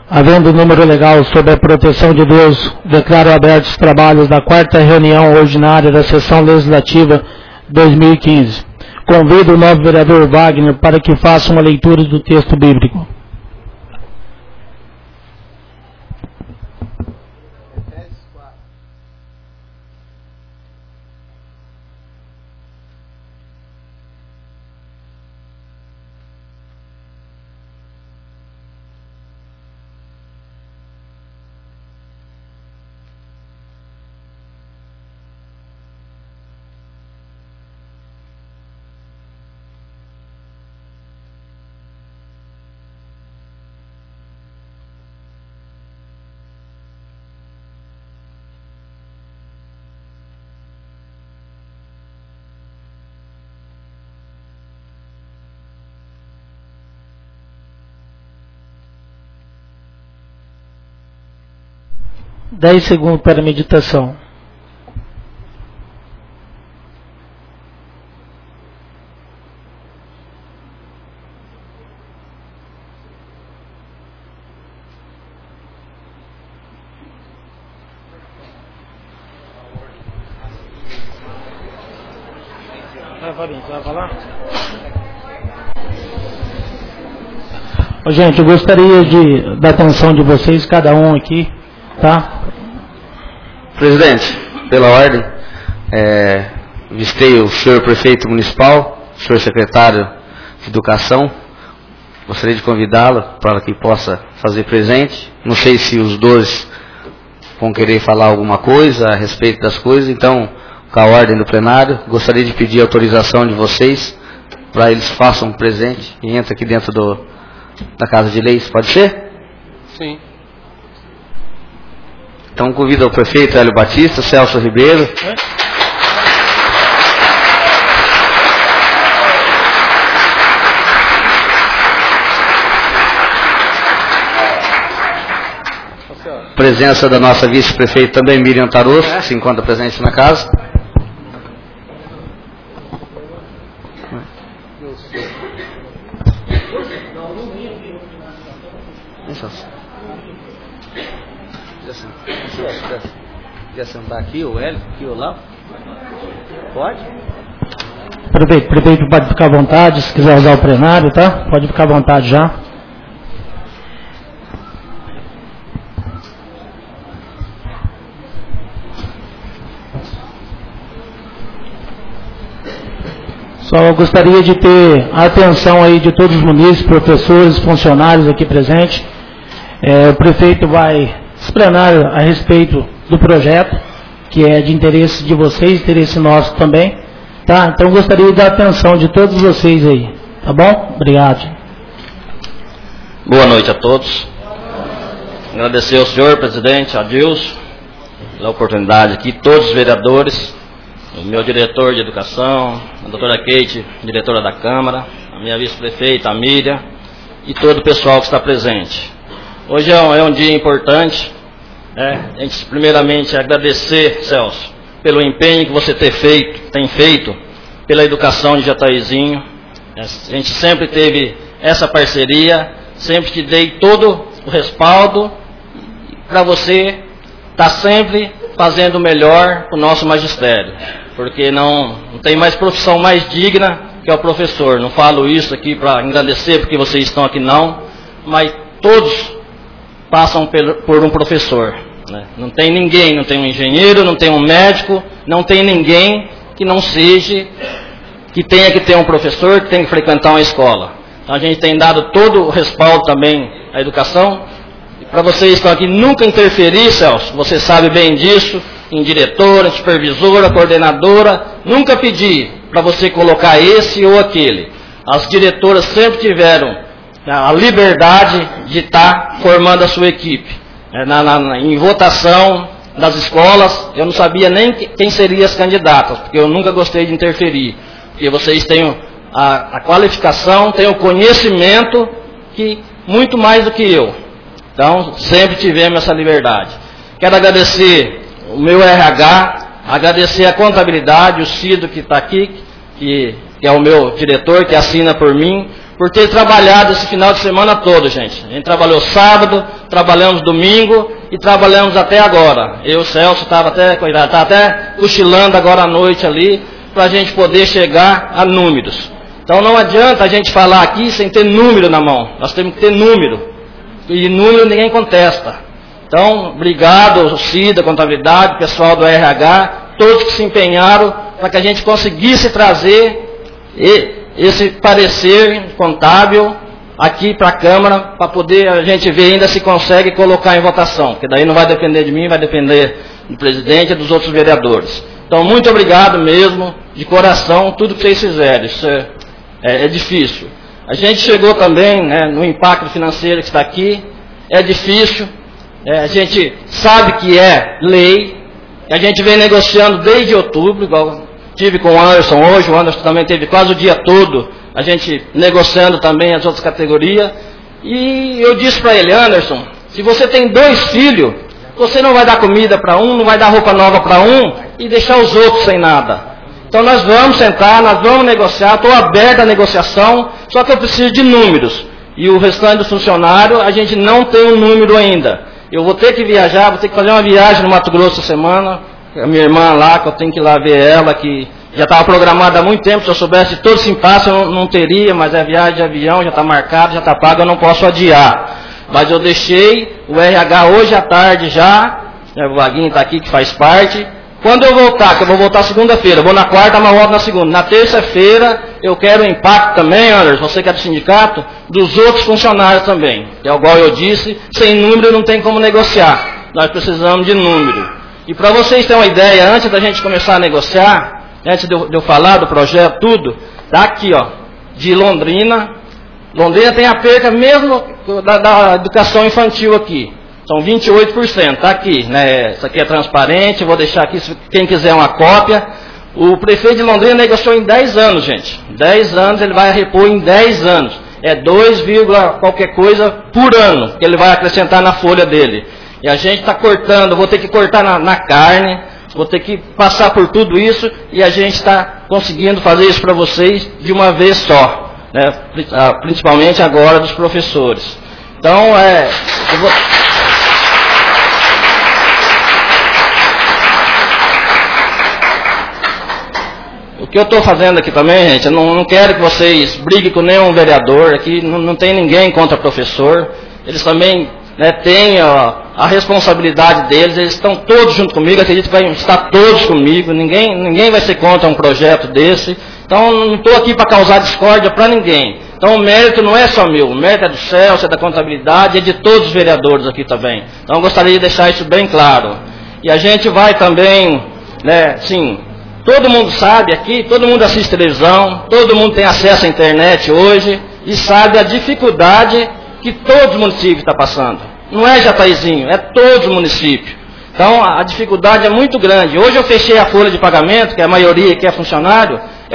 Havendo número legal sob a proteção de Deus, declaro abertos os trabalhos da 4ª reunião ordinária da Sessão Legislativa 2015. Convido o novo vereador Wagner para que faça uma leitura do texto bíblico. Dez segundos para a meditação. Fabinho, você vai falar? Gente, eu gostaria da atenção de vocês, cada um aqui, tá? Presidente, pela ordem, vistei o senhor prefeito municipal, o senhor secretário de Educação, gostaria de convidá-lo para que possa fazer presente. Não sei se os dois vão querer falar alguma coisa a respeito das coisas, então, com a ordem do plenário, gostaria de pedir a autorização de vocês para eles façam um presente e entrem aqui dentro da Casa de Leis, pode ser? Sim. Então convido o prefeito Hélio Batista, Celso Ribeiro. Presença da nossa vice-prefeita também, Miriam Tarosso, que se encontra presente na casa. Quer sentar aqui, o Hélio, aqui ou lá? Pode? Prefeito pode ficar à vontade, se quiser usar o plenário, tá? Pode ficar à vontade já. Só gostaria de ter a atenção aí de todos os munícipes, professores, funcionários aqui presentes. O prefeito vai explanar a respeito do projeto, que é de interesse de vocês, interesse nosso também, tá? Então gostaria da atenção de todos vocês aí, tá bom? Obrigado. Boa noite a todos. Agradecer ao senhor presidente, a Deus, pela oportunidade aqui, todos os vereadores, o meu diretor de educação, a doutora Kate, diretora da Câmara, a minha vice-prefeita, a Miriam, e todo o pessoal que está presente. Hoje é um dia importante. A gente primeiramente agradecer, Celso, pelo empenho que você tem feito pela educação de Jataizinho. A gente sempre teve essa parceria, sempre te dei todo o respaldo para você estar sempre fazendo o melhor para o nosso magistério, porque não tem mais profissão mais digna que é o professor. Não falo isso aqui para engrandecer porque vocês estão aqui não, mas todos passam por um professor, né? Não tem ninguém, não tem um engenheiro, não tem um médico, não tem ninguém que não seja, que tenha que ter um professor, que tenha que frequentar uma escola. Então a gente tem dado todo o respaldo também à educação. Para vocês que estão aqui, nunca interferir, Celso, você sabe bem disso, em diretora, supervisora, coordenadora, nunca pedir para você colocar esse ou aquele. As diretoras sempre tiveram a liberdade de estar formando a sua equipe. Em votação das escolas, eu não sabia nem quem seriam as candidatas, porque eu nunca gostei de interferir. Porque vocês têm a qualificação, têm o conhecimento, que muito mais do que eu. Então, sempre tivemos essa liberdade. Quero agradecer o meu RH, agradecer a contabilidade, o Cido que está aqui, que é o meu diretor, que assina por mim, por ter trabalhado esse final de semana todo, gente. A gente trabalhou sábado, trabalhamos domingo e trabalhamos até agora. Eu, Celso, estava até cochilando agora à noite ali, para a gente poder chegar a números. Então não adianta a gente falar aqui sem ter número na mão. Nós temos que ter número. E número ninguém contesta. Então, obrigado, Cida, Contabilidade, pessoal do RH, todos que se empenharam para que a gente conseguisse trazer esse parecer contábil aqui para a Câmara, para poder a gente ver ainda se consegue colocar em votação, porque daí não vai depender de mim, vai depender do presidente e dos outros vereadores. Então, muito obrigado mesmo, de coração, tudo que vocês fizeram. Isso é difícil. A gente chegou também, né, no impacto financeiro que está aqui, é difícil, a gente sabe que é lei, a gente vem negociando desde outubro, igual tive com o Anderson hoje, o Anderson também teve quase o dia todo, a gente negociando também as outras categorias, e eu disse para ele, Anderson, se você tem 2 filhos, você não vai dar comida para um, não vai dar roupa nova para um, e deixar os outros sem nada. Então nós vamos sentar, nós vamos negociar, estou aberto à negociação, só que eu preciso de números. E o restante do funcionário, a gente não tem um número ainda. Eu vou ter que viajar, vou ter que fazer uma viagem no Mato Grosso essa semana, a minha irmã lá, que eu tenho que ir lá ver ela, que já estava programada há muito tempo, se eu soubesse de todo esse impasse eu não teria, mas é viagem de avião, já está marcado, já está pago, eu não posso adiar. Mas eu deixei o RH hoje à tarde já, o Vaguinho está aqui que faz parte. Quando eu voltar, que eu vou voltar segunda-feira, eu vou na quarta, mas volto na segunda. Na terça-feira, eu quero o impacto também, Anderson, você que é do sindicato, dos outros funcionários também. Que é igual eu disse, sem número não tem como negociar. Nós precisamos de número. E para vocês terem uma ideia, antes da gente começar a negociar, antes de eu falar do projeto, tudo, tá aqui, ó, de Londrina. Londrina tem a perca mesmo da educação infantil aqui. São 28%, está aqui, né? Isso aqui é transparente, vou deixar aqui, se quem quiser uma cópia. O prefeito de Londrina negociou em 10 anos, gente. 10 anos, ele vai repor em 10 anos. É 2, qualquer coisa por ano, que ele vai acrescentar na folha dele. E a gente está cortando, vou ter que cortar na carne, vou ter que passar por tudo isso, e a gente está conseguindo fazer isso para vocês de uma vez só, né? Principalmente agora dos professores. Então, eu vou... O que eu estou fazendo aqui também, gente, eu não quero que vocês briguem com nenhum vereador, aqui não tem ninguém contra professor, eles também, né, têm a responsabilidade deles, eles estão todos junto comigo, acredito que vai estar todos comigo, ninguém vai ser contra um projeto desse, então não estou aqui para causar discórdia para ninguém. Então o mérito não é só meu, o mérito é do Celso, é da contabilidade, é de todos os vereadores aqui também. Então eu gostaria de deixar isso bem claro. E a gente vai também, né, sim, todo mundo sabe aqui, todo mundo assiste televisão, todo mundo tem acesso à internet hoje e sabe a dificuldade que todos os municípios estão passando. Não é Jataizinho, é todos os municípios. Então a dificuldade é muito grande. Hoje eu fechei a folha de pagamento, que a maioria aqui é funcionário, é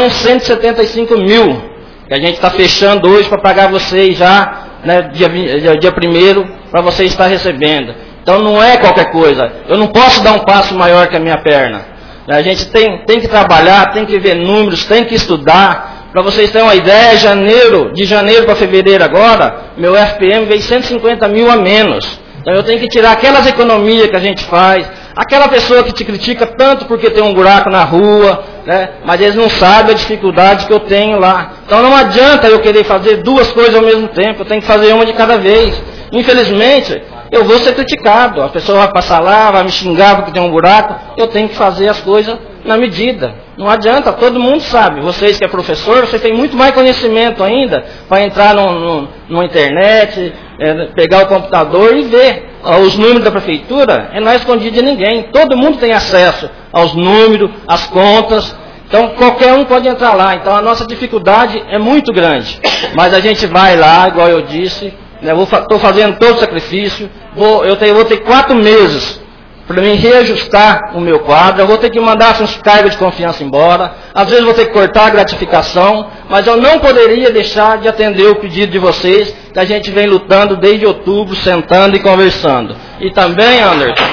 1.175.000 que a gente está fechando hoje para pagar vocês já, né, dia 1º, para vocês estar recebendo. Então não é qualquer coisa. Eu não posso dar um passo maior que a minha perna. A gente tem que trabalhar, tem que ver números, tem que estudar. Para vocês terem uma ideia, de janeiro para fevereiro agora, meu FPM veio 150.000 a menos. Então eu tenho que tirar aquelas economias que a gente faz, aquela pessoa que te critica tanto porque tem um buraco na rua, né, mas eles não sabem a dificuldade que eu tenho lá. Então não adianta eu querer fazer 2 coisas ao mesmo tempo, eu tenho que fazer uma de cada vez. Infelizmente, eu vou ser criticado, a pessoa vai passar lá, vai me xingar porque tem um buraco, eu tenho que fazer as coisas na medida. Não adianta, todo mundo sabe, vocês que é professor, vocês têm muito mais conhecimento ainda para entrar numa internet, pegar o computador e ver os números da prefeitura, não é escondido de ninguém, todo mundo tem acesso aos números, às contas, então qualquer um pode entrar lá. Então a nossa dificuldade é muito grande, mas a gente vai lá, igual eu disse, estou fazendo todo o sacrifício, eu vou ter 4 meses para mim reajustar o meu quadro, eu vou ter que mandar os cargos de confiança embora, às vezes vou ter que cortar a gratificação, mas eu não poderia deixar de atender o pedido de vocês, que a gente vem lutando desde outubro, sentando e conversando. E também, Anderson,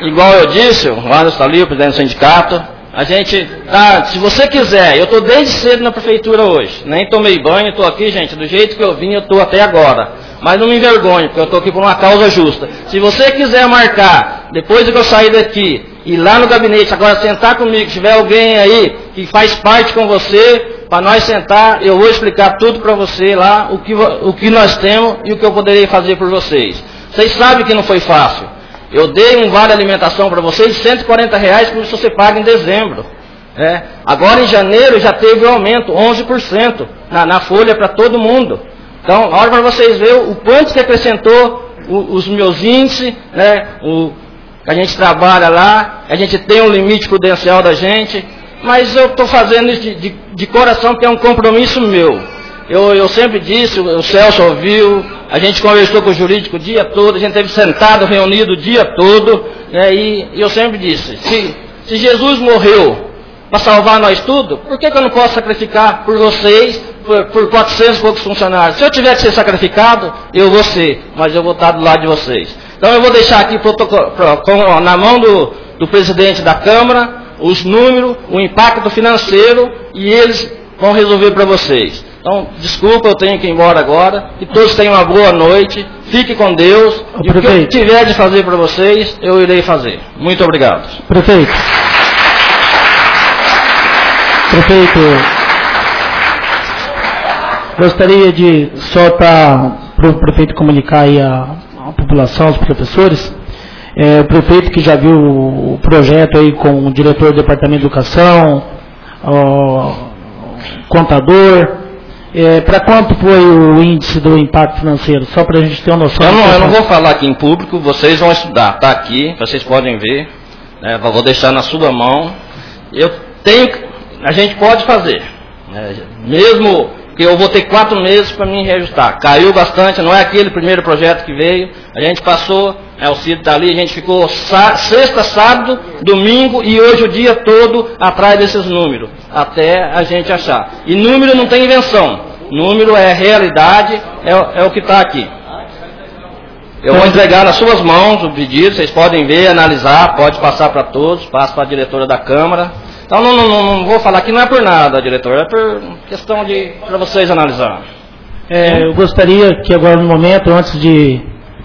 igual eu disse, o Anderson está ali, o presidente do sindicato, a gente tá, se você quiser, eu estou desde cedo na prefeitura hoje, nem tomei banho, estou aqui, gente, do jeito que eu vim, eu estou até agora. Mas não me envergonhe, porque eu estou aqui por uma causa justa. Se você quiser marcar, depois que eu sair daqui, ir lá no gabinete, agora sentar comigo, se tiver alguém aí que faz parte com você, para nós sentar, eu vou explicar tudo para você lá, o que nós temos e o que eu poderei fazer por vocês. Vocês sabem que não foi fácil. Eu dei um vale alimentação para vocês de R$140, como se você paga em dezembro. Agora em janeiro já teve um aumento, 11% na folha para todo mundo. Então, a hora para vocês verem o quanto que acrescentou os meus índices, né, a gente trabalha lá, a gente tem um limite prudencial da gente, mas eu estou fazendo isso de coração, porque é um compromisso meu. Eu sempre disse, o Celso ouviu, a gente conversou com o jurídico o dia todo, a gente esteve sentado, reunido o dia todo, né, e eu sempre disse, se Jesus morreu para salvar nós tudo, por que eu não posso sacrificar por vocês, por 400 e poucos funcionários? Se eu tiver que ser sacrificado, eu vou ser, mas eu vou estar do lado de vocês. Então eu vou deixar aqui na mão do presidente da Câmara, os números, o impacto financeiro, e eles vão resolver para vocês. Então, desculpa, eu tenho que ir embora agora, que todos tenham uma boa noite, fique com Deus, e o que eu tiver de fazer para vocês, eu irei fazer. Muito obrigado. Prefeito, gostaria de só para o prefeito comunicar aí a população, os professores, o prefeito que já viu o projeto aí com o diretor do Departamento de Educação, o contador, para quanto foi o índice do impacto financeiro? Só para a gente ter uma noção. Eu não vou falar aqui em público, vocês vão estudar, está aqui, vocês podem ver, né, vou deixar na sua mão. A gente pode fazer, né, mesmo que eu vou ter 4 meses para me reajustar. Caiu bastante, não é aquele primeiro projeto que veio, a gente passou, o Cid está ali, a gente ficou sexta, sábado, domingo e hoje o dia todo atrás desses números, até a gente achar. E número não tem invenção, número é realidade, é o que está aqui. Eu vou entregar nas suas mãos o pedido, vocês podem ver, analisar, pode passar para todos, passa para a diretora da Câmara. Então não vou falar que não é por nada, diretor, é por questão para vocês analisar. Eu gostaria que agora no momento, antes de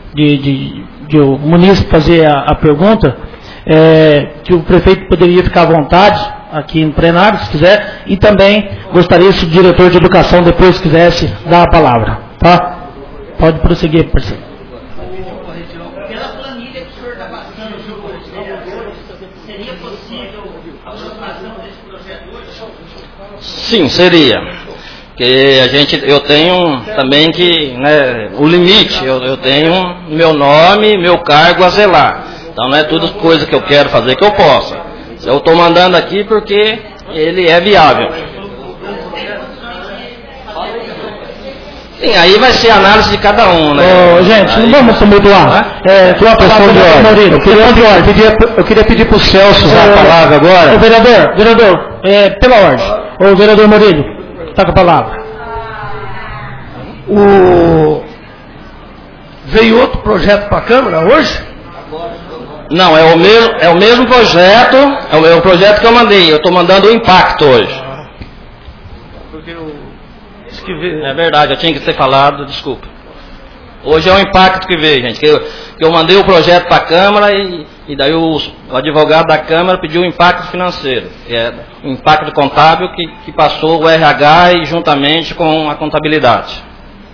o munícipe fazer a pergunta, que o prefeito poderia ficar à vontade aqui no plenário, se quiser, e também gostaria se o diretor de educação depois quisesse dar a palavra. Tá? Pode prosseguir, parceiro. Pela planilha que o senhor está passando, seria possível a aprovação desse projeto hoje? Sim, seria. Porque eu tenho também que, né, o limite, eu tenho meu nome, meu cargo a zelar. Então não é tudo coisa que eu quero fazer que eu possa. Eu estou mandando aqui porque ele é viável. Sim, aí vai ser a análise de cada um, né? Gente, não vamos tumultuar. Eu queria pedir para o Celso usar a palavra agora. Vereador, pela ordem. Vereador Morilho, está com a palavra. Veio outro projeto para a Câmara hoje? Não, é o mesmo projeto, é o projeto que eu mandei. Eu estou mandando o impacto hoje. É verdade, eu tinha que ter falado, desculpa. Hoje é o impacto que veio, gente. Que eu mandei o projeto para a Câmara e daí o advogado da Câmara pediu o impacto financeiro, que é o impacto contábil que passou o RH e juntamente com a contabilidade.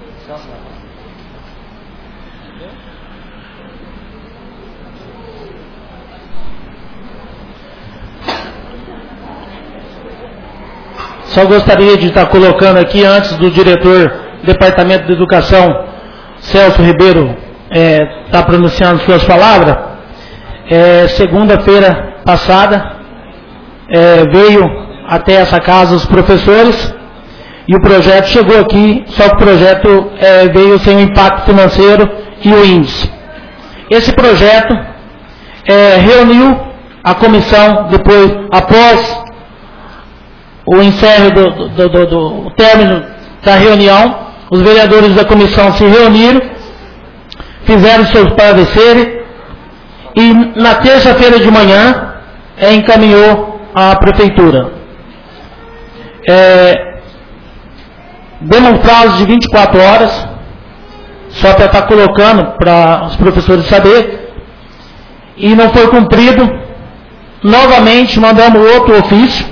Só gostaria de estar colocando aqui, antes do diretor do Departamento de Educação, Celso Ribeiro, estar pronunciando suas palavras. Segunda-feira passada, veio até essa casa os professores e o projeto chegou aqui, só que o projeto veio sem o impacto financeiro e o índice. Esse projeto reuniu a comissão depois, após o encerro do término da reunião, os vereadores da comissão se reuniram, fizeram seus pareceres e na terça-feira de manhã encaminhou à prefeitura. Demos um prazo de 24 horas, só para estar colocando para os professores saber, e não foi cumprido. Novamente mandamos outro ofício,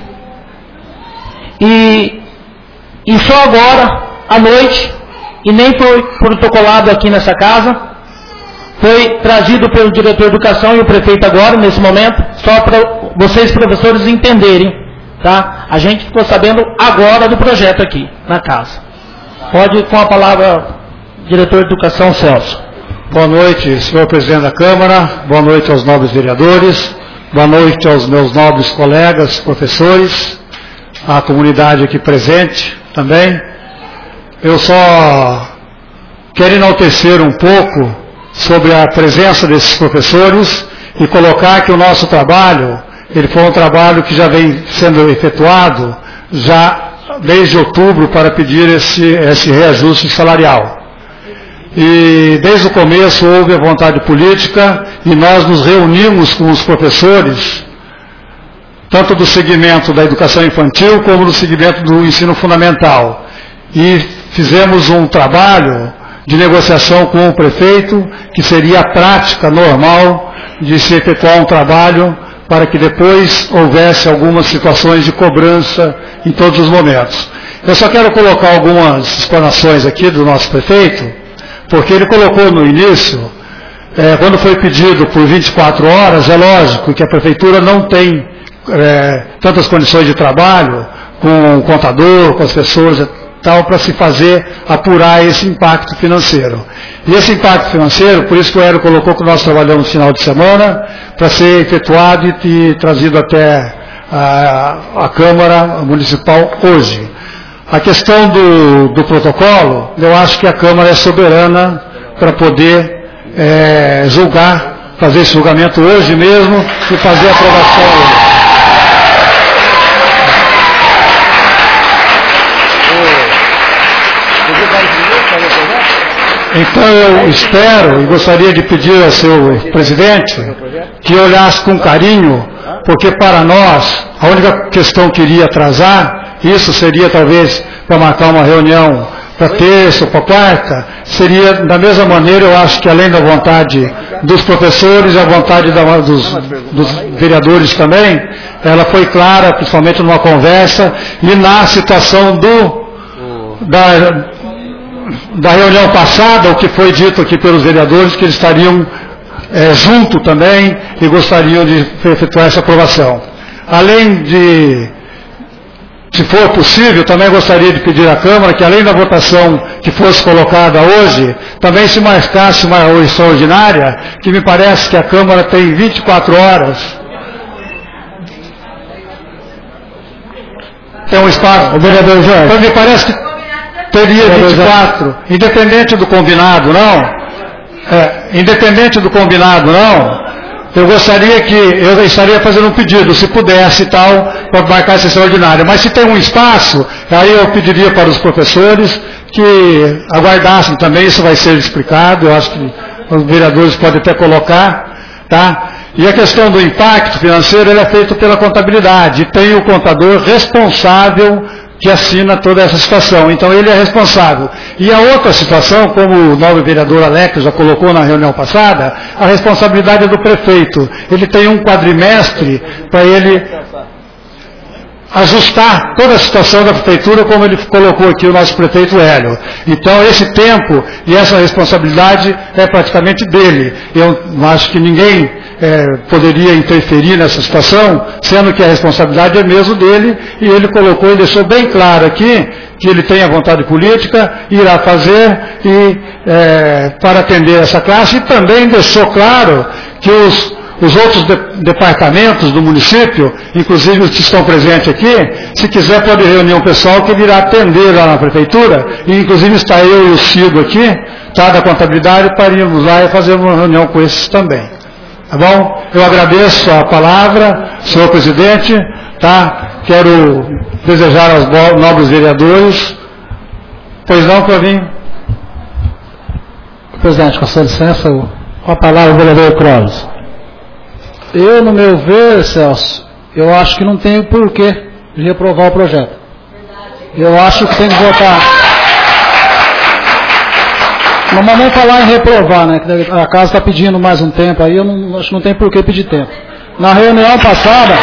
e só agora, à noite, e nem foi protocolado aqui nessa casa, foi trazido pelo diretor de educação e o prefeito agora, nesse momento, só para vocês, professores, entenderem, tá? A gente ficou sabendo agora do projeto aqui, na casa. Pode, com a palavra, diretor de educação, Celso. Boa noite, senhor presidente da Câmara, boa noite aos nobres vereadores, boa noite aos meus nobres colegas, professores, à comunidade aqui presente também. Eu só quero enaltecer um pouco sobre a presença desses professores e colocar que o nosso trabalho, ele foi um trabalho que já vem sendo efetuado já desde outubro para pedir esse reajuste salarial. E desde o começo houve a vontade política e nós nos reunimos com os professores, tanto do segmento da educação infantil como do segmento do ensino fundamental. E fizemos um trabalho de negociação com o prefeito, que seria a prática normal de se efetuar um trabalho para que depois houvesse algumas situações de cobrança em todos os momentos. Eu só quero colocar algumas explanações aqui do nosso prefeito, porque ele colocou no início, quando foi pedido por 24 horas, é lógico que a prefeitura não tem tantas condições de trabalho com o contador, com as pessoas tal, para se fazer, apurar esse impacto financeiro. E esse impacto financeiro, por isso que o Hélio colocou que nós trabalhamos no final de semana, para ser efetuado e trazido até a Câmara Municipal hoje. A questão do protocolo, eu acho que a Câmara é soberana para poder julgar, fazer esse julgamento hoje mesmo e fazer a aprovação hoje. Então eu espero e gostaria de pedir ao seu presidente que olhasse com carinho, porque para nós, a única questão que iria atrasar, isso seria talvez para marcar uma reunião para terça ou para quarta, seria da mesma maneira, eu acho que além da vontade dos professores e a vontade dos vereadores também, ela foi clara, principalmente numa conversa e na situação da reunião passada, o que foi dito aqui pelos vereadores, que eles estariam junto também e gostariam de efetuar essa aprovação. Além de, se for possível, também gostaria de pedir à Câmara que, além da votação que fosse colocada hoje, também se marcasse uma extraordinária, que me parece que a Câmara tem 24 horas. Tem um espaço. O vereador Jorge. Então me parece que teria 24, independente do combinado, não? Independente do combinado, não? Eu gostaria que, eu estaria fazendo um pedido, se pudesse e tal, para marcar essa extraordinária. Mas se tem um espaço, aí eu pediria para os professores que aguardassem também, isso vai ser explicado, eu acho que os vereadores podem até colocar, tá? E a questão do impacto financeiro, ele é feito pela contabilidade, e tem o contador responsável que assina toda essa situação. Então ele é responsável. E a outra situação, como o novo vereador Alex já colocou na reunião passada, a responsabilidade é do prefeito. Ele tem um quadrimestre para ele ajustar toda a situação da prefeitura, como ele colocou aqui o nosso prefeito Hélio. Então esse tempo e essa responsabilidade é praticamente dele. Eu acho que ninguém poderia interferir nessa situação, sendo que a responsabilidade é mesmo dele, e ele colocou e deixou bem claro aqui que ele tem a vontade política, irá fazer para atender essa classe, e também deixou claro que os outros departamentos do município, inclusive os que estão presentes aqui, se quiser pode reunir um pessoal que virá atender lá na prefeitura, e inclusive está eu e o Cido aqui, tá, da contabilidade, para irmos lá e fazer uma reunião com esses também. Tá bom? Eu agradeço a palavra, senhor presidente, tá? Quero desejar aos nobres vereadores. Pois não, Clavinho? Presidente, com a sua licença, com a palavra o vereador Clóvis. Eu, no meu ver, Celso, eu acho que não tem porquê de reprovar o projeto. Eu acho que tem que votar. Não vamos falar em reprovar, né? A casa está pedindo mais um tempo aí, eu acho que não tem porquê pedir tempo. Na reunião passada...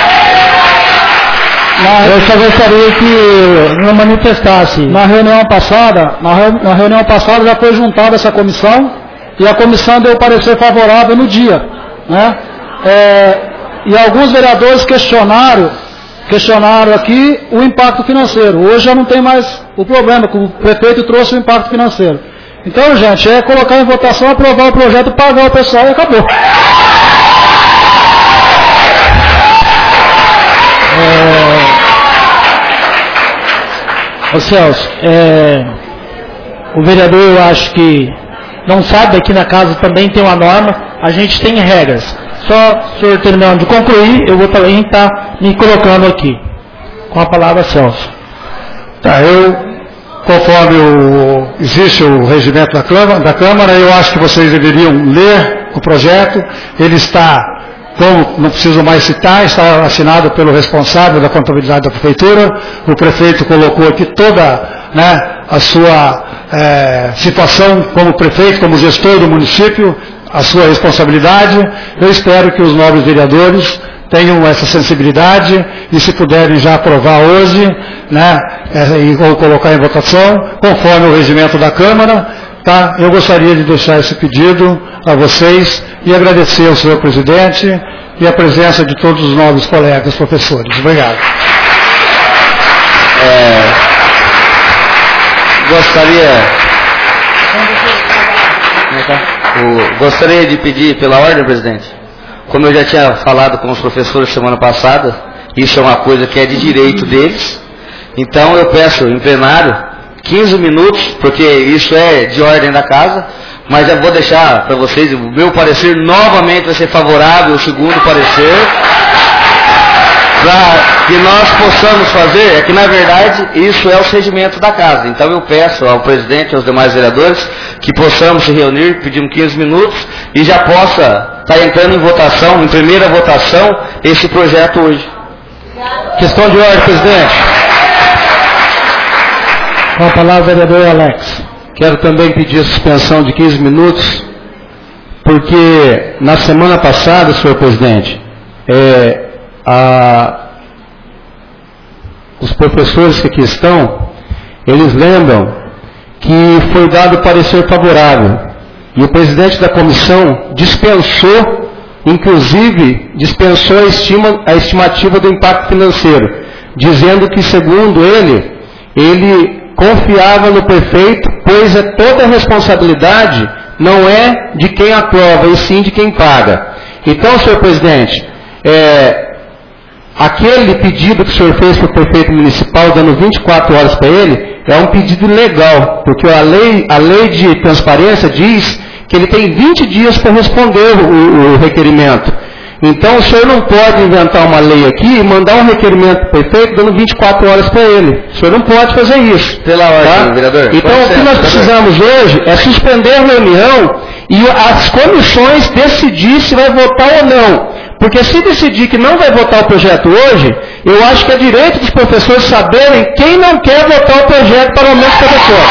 Eu só gostaria que não manifestasse. Na reunião passada já foi juntada essa comissão e a comissão deu parecer favorável no dia, né? E alguns vereadores questionaram aqui o impacto financeiro. Hoje já não tem mais o problema, que o prefeito trouxe o impacto financeiro. Então, gente, é colocar em votação, aprovar o projeto, pagar o pessoal e acabou. Ô Celso, o vereador, eu acho que não sabe, aqui na casa também tem uma norma, a gente tem regras. Só o senhor terminando de concluir, eu vou também estar me colocando aqui. Com a palavra, Celso. Tá, conforme existe o regimento da Câmara, eu acho que vocês deveriam ler o projeto. Ele está, como não preciso mais citar, está assinado pelo responsável da contabilidade da Prefeitura. O prefeito colocou aqui toda, né, a sua situação como prefeito, como gestor do município, a sua responsabilidade. Eu espero que os nobres vereadores tenham essa sensibilidade e, se puderem já aprovar hoje, né, ou colocar em votação, conforme o regimento da Câmara, tá? Eu gostaria de deixar esse pedido a vocês e agradecer ao senhor presidente e a presença de todos os nobres colegas professores. Obrigado. Gostaria de pedir pela ordem, presidente. Como eu já tinha falado com os professores semana passada, isso é uma coisa que é de direito deles. Então eu peço em plenário 15 minutos, porque isso é de ordem da casa, mas já vou deixar para vocês, o meu parecer novamente vai ser favorável, o segundo parecer, para que nós possamos fazer, é que na verdade isso é o regimento da casa. Então eu peço ao presidente e aos demais vereadores que possamos se reunir, pedimos 15 minutos e já possa estar entrando em votação, em primeira votação, esse projeto hoje. Questão de ordem, presidente. Com a palavra, vereador Alex. Quero também pedir a suspensão de 15 minutos, porque na semana passada, senhor presidente, os professores que aqui estão, eles lembram que foi dado parecer favorável. E o presidente da comissão dispensou, inclusive, a estimativa do impacto financeiro, dizendo que, segundo ele confiava no prefeito, pois toda a responsabilidade não é de quem aprova, e sim de quem paga. Então, senhor presidente, aquele pedido que o senhor fez para o prefeito municipal, dando 24 horas para ele, é um pedido legal, porque a lei de transparência diz que ele tem 20 dias para responder o requerimento. Então o senhor não pode inventar uma lei aqui e mandar um requerimento para o prefeito dando 24 horas para ele. O senhor não pode fazer isso. Pela ordem, vereador. Então o que nós precisamos hoje é suspender a reunião e as comissões decidir se vai votar ou não. Porque se decidir que não vai votar o projeto hoje, eu acho que é direito dos professores saberem quem não quer votar o projeto para o aumento do professor.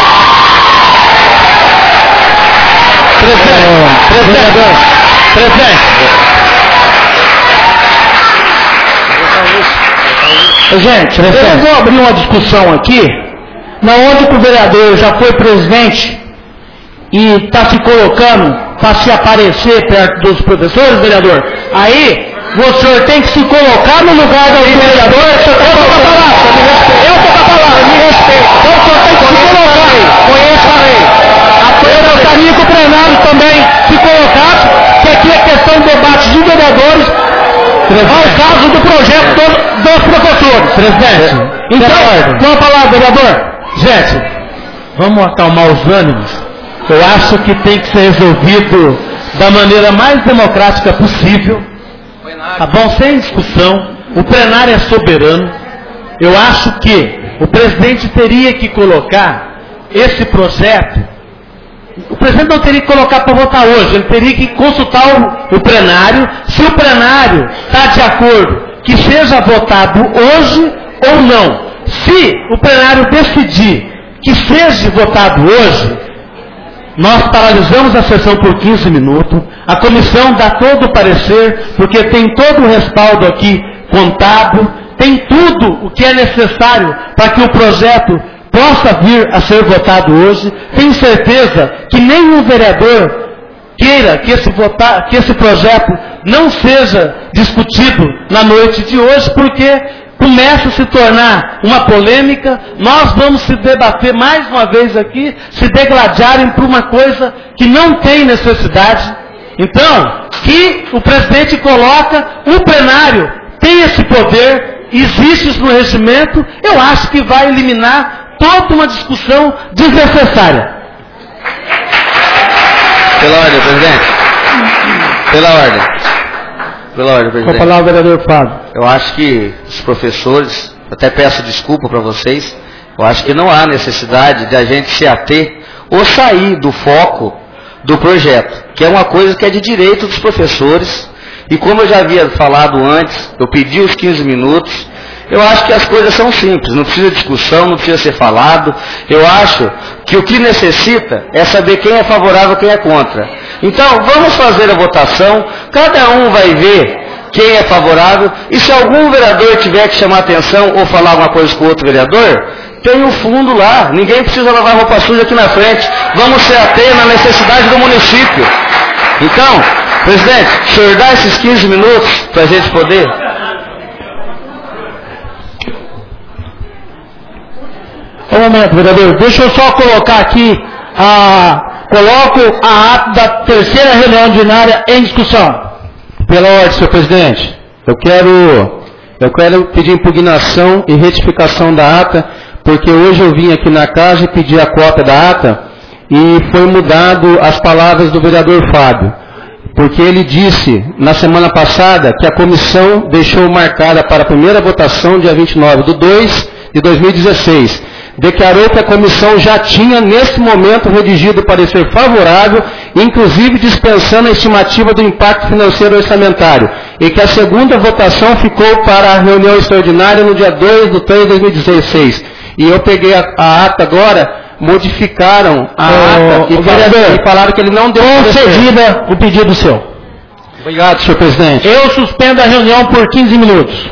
Gente, eu vou abrir uma discussão aqui, na onde o vereador já foi presidente e está se colocando para se aparecer perto dos professores, vereador. Aí, o senhor tem que se colocar no lugar do vereador. Eu estou com a palavra, me respeito. Então o senhor tem que se colocar. Conheça a lei. Eu gostaria que o plenário também se colocasse, que aqui é questão de debate de vereadores, ao caso do projeto dos professores. Presidente, então, com a palavra, vereador. Gente, vamos acalmar os ânimos. Eu acho que tem que ser resolvido da maneira mais democrática possível, tá bom? Sem discussão. O plenário é soberano. Eu acho que o presidente teria que colocar esse projeto o presidente não teria que colocar para votar hoje, ele teria que consultar o plenário, se o plenário está de acordo que seja votado hoje ou não. Se o plenário decidir que seja votado hoje, nós paralisamos a sessão por 15 minutos, a comissão dá todo o parecer, porque tem todo o respaldo aqui contado, tem tudo o que é necessário para que o projeto possa vir a ser votado hoje. Tenho certeza que nenhum vereador queira que esse projeto não seja discutido na noite de hoje, porque começa a se tornar uma polêmica, nós vamos se debater mais uma vez aqui, se degladiarem por uma coisa que não tem necessidade. Então, que o presidente coloca, o plenário tem esse poder, existe isso no regimento, eu acho que vai eliminar toda uma discussão desnecessária. Pela ordem, presidente. Pela ordem, presidente. Com a palavra, vereador Fábio. Eu acho que os professores, até peço desculpa para vocês, eu acho que não há necessidade de a gente se ater ou sair do foco do projeto, que é uma coisa que é de direito dos professores, e como eu já havia falado antes, eu pedi os 15 minutos, eu acho que as coisas são simples, não precisa de discussão, não precisa ser falado. Eu acho que o que necessita é saber quem é favorável e quem é contra. Então, vamos fazer a votação, cada um vai ver quem é favorável, e se algum vereador tiver que chamar atenção ou falar alguma coisa com o outro vereador, tem um fundo lá, ninguém precisa lavar roupa suja aqui na frente, vamos se ater na necessidade do município. Então, presidente, o senhor dá esses 15 minutos para a gente poder... Um momento, vereador, deixa eu só colocar aqui, coloco a ata da terceira reunião ordinária em discussão. Pela ordem, senhor presidente, eu quero pedir impugnação e retificação da ata, porque hoje eu vim aqui na casa e pedi a cópia da ata e foi mudado as palavras do vereador Fábio, porque ele disse na semana passada que a comissão deixou marcada para a primeira votação dia 29/2 de 2016. Declarou que a comissão já tinha, nesse momento, redigido o parecer favorável, inclusive dispensando a estimativa do impacto financeiro orçamentário, e que a segunda votação ficou para a reunião extraordinária no dia 2/3 de 2016. E eu peguei a ata agora, modificaram a ata e falaram que ele não deu concedida o pedido seu. Obrigado, senhor presidente. Eu suspendo a reunião por 15 minutos.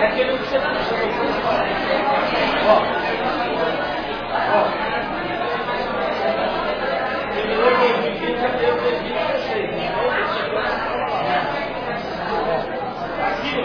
aquele que você está deixando. Terminou em 2020, já deu 2016. Aqui,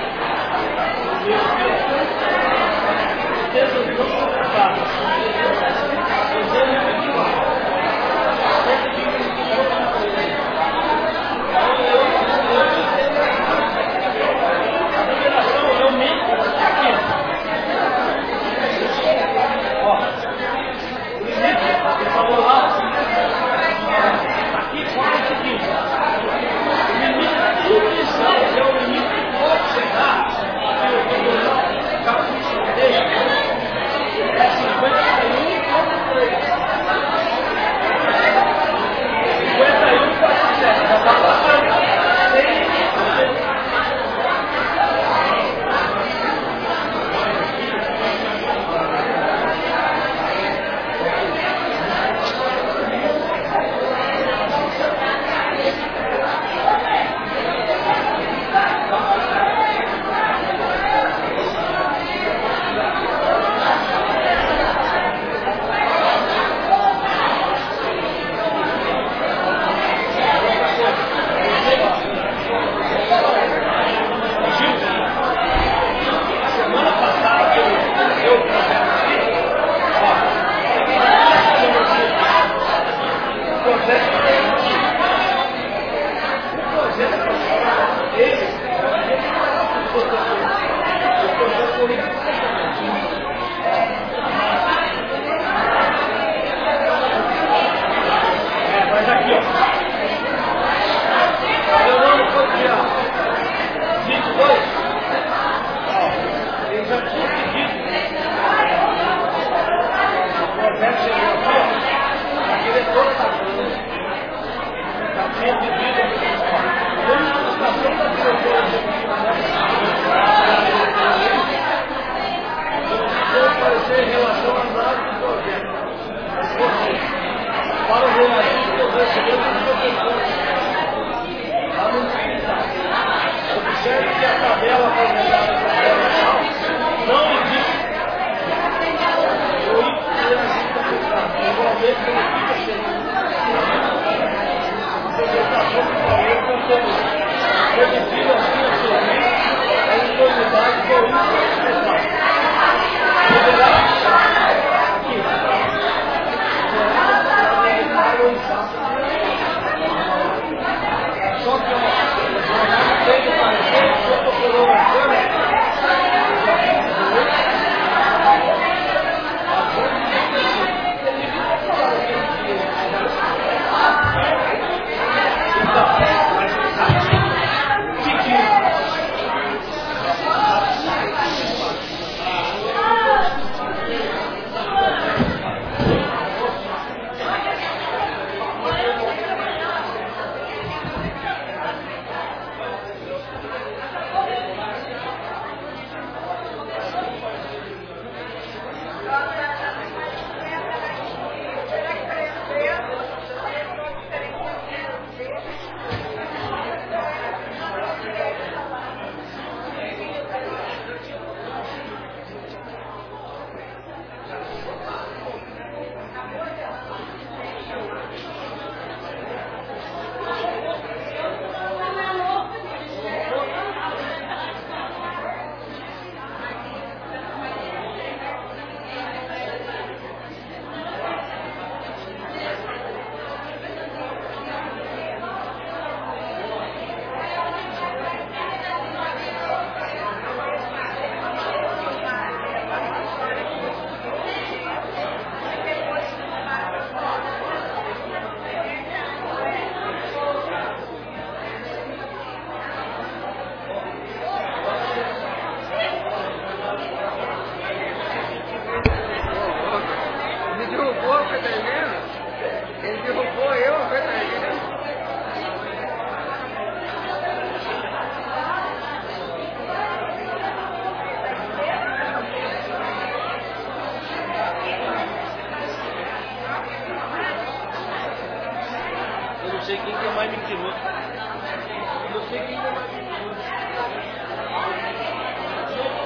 sei quem que é mais mentiroso. Eu sei quem que é mais mentiroso.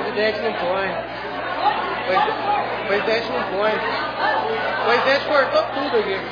presidente não põe. O presidente não põe. O presidente cortou tudo aqui.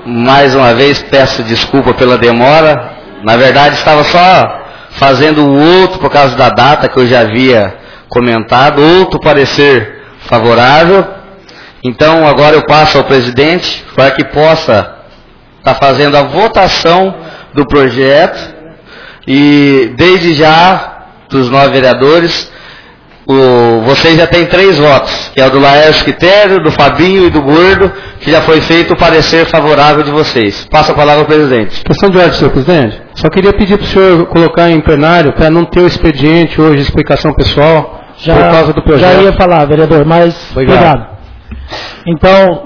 mais uma vez peço desculpa pela demora. Na verdade, estava só fazendo o outro, por causa da data que eu já havia comentado, outro parecer favorável. Então, agora eu passo ao presidente para que possa estar fazendo a votação do projeto. E, desde já, dos 9 vereadores, vocês já têm 3 votos, que é o do Laércio Quitério, do Fabinho e do Gordo, que já foi feito o parecer favorável de vocês. Passa a palavra ao presidente. Questão de ordem, senhor presidente. Só queria pedir para o senhor colocar em plenário, para não ter o expediente hoje, explicação pessoal, por causa do projeto. Já ia falar, vereador, mas obrigado. Então,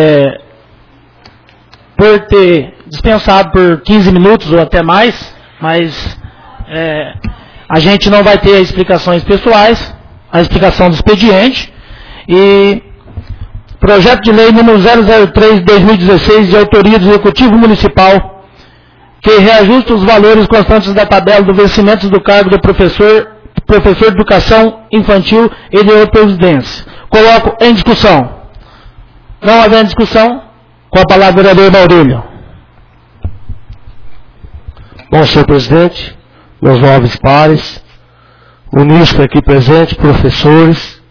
por ter dispensado por 15 minutos ou até mais, mas a gente não vai ter explicações pessoais, a explicação do expediente, e projeto de lei número 003 de 2016, de autoria do Executivo Municipal, que reajusta os valores constantes da tabela do vencimento do cargo de professor de educação infantil e de presidência. Coloco em discussão. Não havendo discussão, com a palavra o vereador Maurílio. Bom, senhor presidente, meus nobres pares, munícipe aqui presente, professores,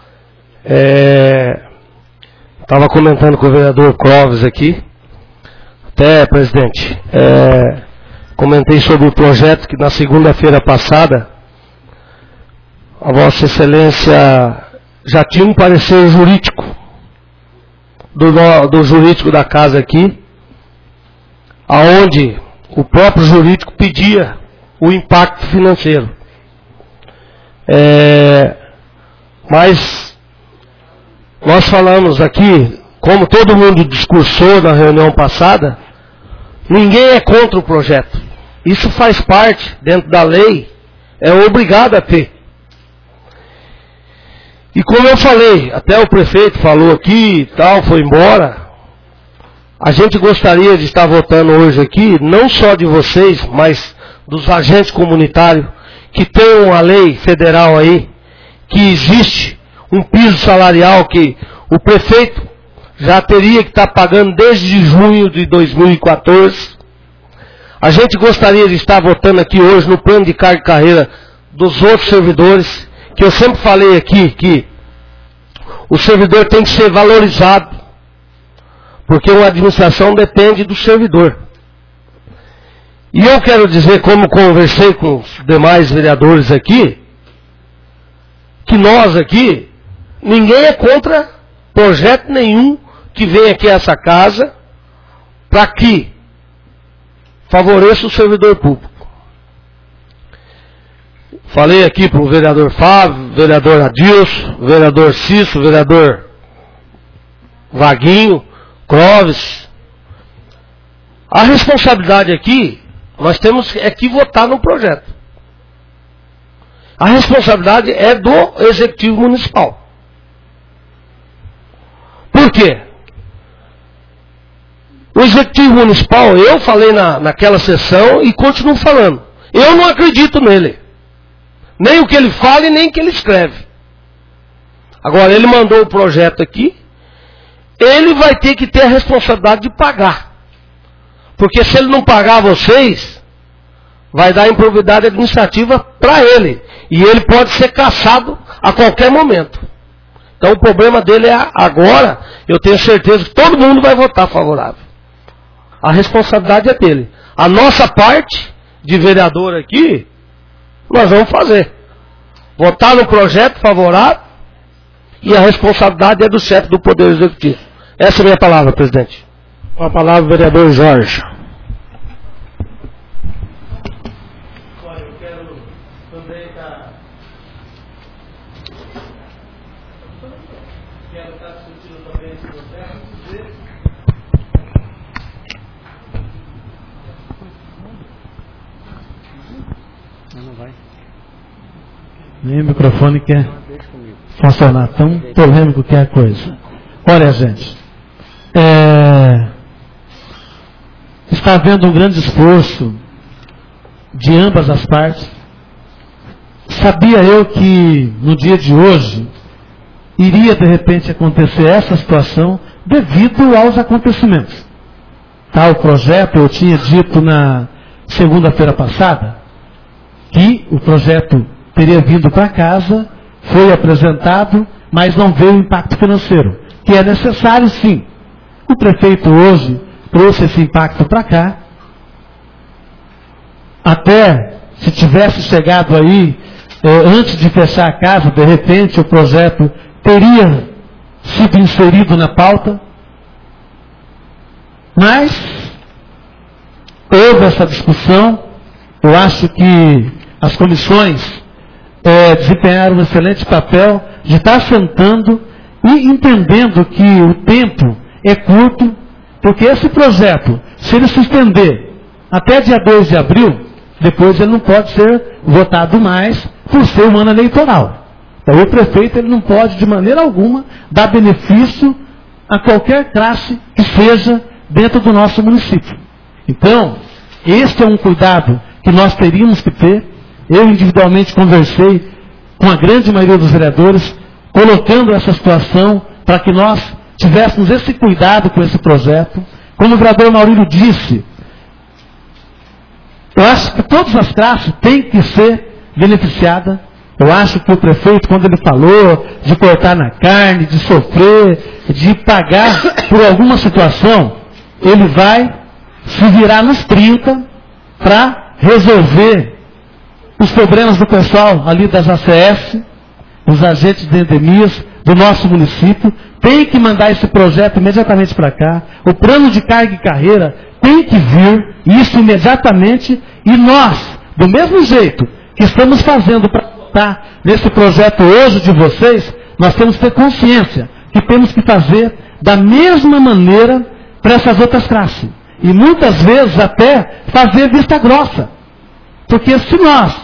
estava comentando com o vereador Clóvis aqui, até, presidente, comentei sobre o projeto que na segunda-feira passada, a Vossa Excelência já tinha um parecer jurídico, do jurídico da casa aqui, aonde o próprio jurídico pedia o impacto financeiro. Mas nós falamos aqui, como todo mundo discursou na reunião passada, ninguém é contra o projeto. Isso faz parte, dentro da lei, é obrigado a ter. E como eu falei, até o prefeito falou aqui e tal, foi embora, a gente gostaria de estar votando hoje aqui, não só de vocês, mas dos agentes comunitários, que tem uma lei federal aí, que existe um piso salarial que o prefeito já teria que estar pagando desde junho de 2014. A gente gostaria de estar votando aqui hoje no plano de carga e carreira dos outros servidores, que eu sempre falei aqui que o servidor tem que ser valorizado, porque uma administração depende do servidor. E eu quero dizer, como conversei com os demais vereadores aqui, que nós aqui, ninguém é contra projeto nenhum que venha aqui a essa casa para que favoreça o servidor público. Falei aqui para o vereador Fábio, vereador Adilson, vereador Cício, vereador Vaguinho, Clóvis. A responsabilidade aqui, nós temos que votar no projeto. A responsabilidade é do Executivo Municipal. Por quê? O Executivo Municipal, eu falei naquela sessão e continuo falando. Eu não acredito nele. Nem o que ele fala e nem o que ele escreve. Agora, ele mandou o projeto aqui, ele vai ter que ter a responsabilidade de pagar. Porque se ele não pagar vocês, vai dar improbidade administrativa para ele. E ele pode ser cassado a qualquer momento. Então o problema dele é agora, eu tenho certeza que todo mundo vai votar favorável. A responsabilidade é dele. A nossa parte de vereador aqui, nós vamos fazer. Votar no projeto favorável e a responsabilidade é do chefe do Poder Executivo. Essa é a minha palavra, presidente. Com a palavra o vereador Jorge. Olha, eu quero também estar discutindo também esse processo. Não vai. Nem o microfone quer funcionar, tão polêmico que é a coisa. Olha, gente, está havendo um grande esforço de ambas as partes. Sabia eu que no dia de hoje iria de repente acontecer essa situação devido aos acontecimentos. tal projeto, eu tinha dito na segunda-feira passada que o projeto teria vindo para casa, foi apresentado, mas não veio o impacto financeiro, que é necessário sim. O prefeito hoje trouxe esse impacto para cá, até se tivesse chegado aí, antes de fechar a casa, de repente o projeto teria sido inserido na pauta, mas houve essa discussão. Eu acho que as comissões desempenharam um excelente papel de estar sentando e entendendo que o tempo é curto, porque esse projeto, se ele se estender até dia 2 de abril, depois ele não pode ser votado mais por ser um ano eleitoral. Então o prefeito ele não pode de maneira alguma dar benefício a qualquer classe que seja dentro do nosso município. Então, este é um cuidado que nós teríamos que ter. Eu individualmente conversei com a grande maioria dos vereadores, colocando essa situação para que nós tivéssemos esse cuidado com esse projeto. Como o vereador Maurílio disse, eu acho que todas as classes têm que ser beneficiadas. Eu acho que o prefeito, quando ele falou de cortar na carne, de sofrer, de pagar por alguma situação, ele vai se virar nos 30 para resolver os problemas do pessoal ali das ACS, os agentes de endemias do nosso município. Tem que mandar esse projeto imediatamente para cá. O plano de carga e carreira tem que vir, isso imediatamente, e nós, do mesmo jeito que estamos fazendo para votar nesse projeto hoje de vocês, nós temos que ter consciência que temos que fazer da mesma maneira para essas outras classes. E muitas vezes até fazer vista grossa. Porque se nós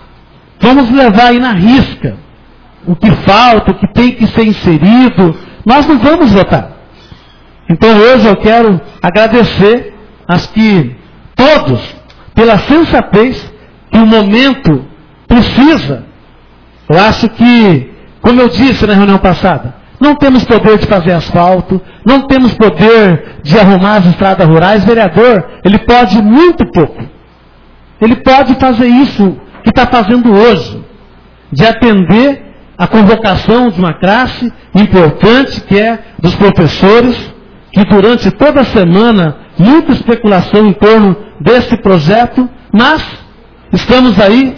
vamos levar aí na risca o que falta, o que tem que ser inserido, nós não vamos votar. Então hoje eu quero agradecer aos que todos, pela sensatez que o momento precisa. Eu acho que, como eu disse na reunião passada, não temos poder de fazer asfalto, não temos poder de arrumar as estradas rurais. Vereador, ele pode muito pouco. Ele pode fazer isso que está fazendo hoje, de atender a convocação de uma classe importante, que é dos professores, que durante toda a semana, muita especulação em torno desse projeto, mas estamos aí,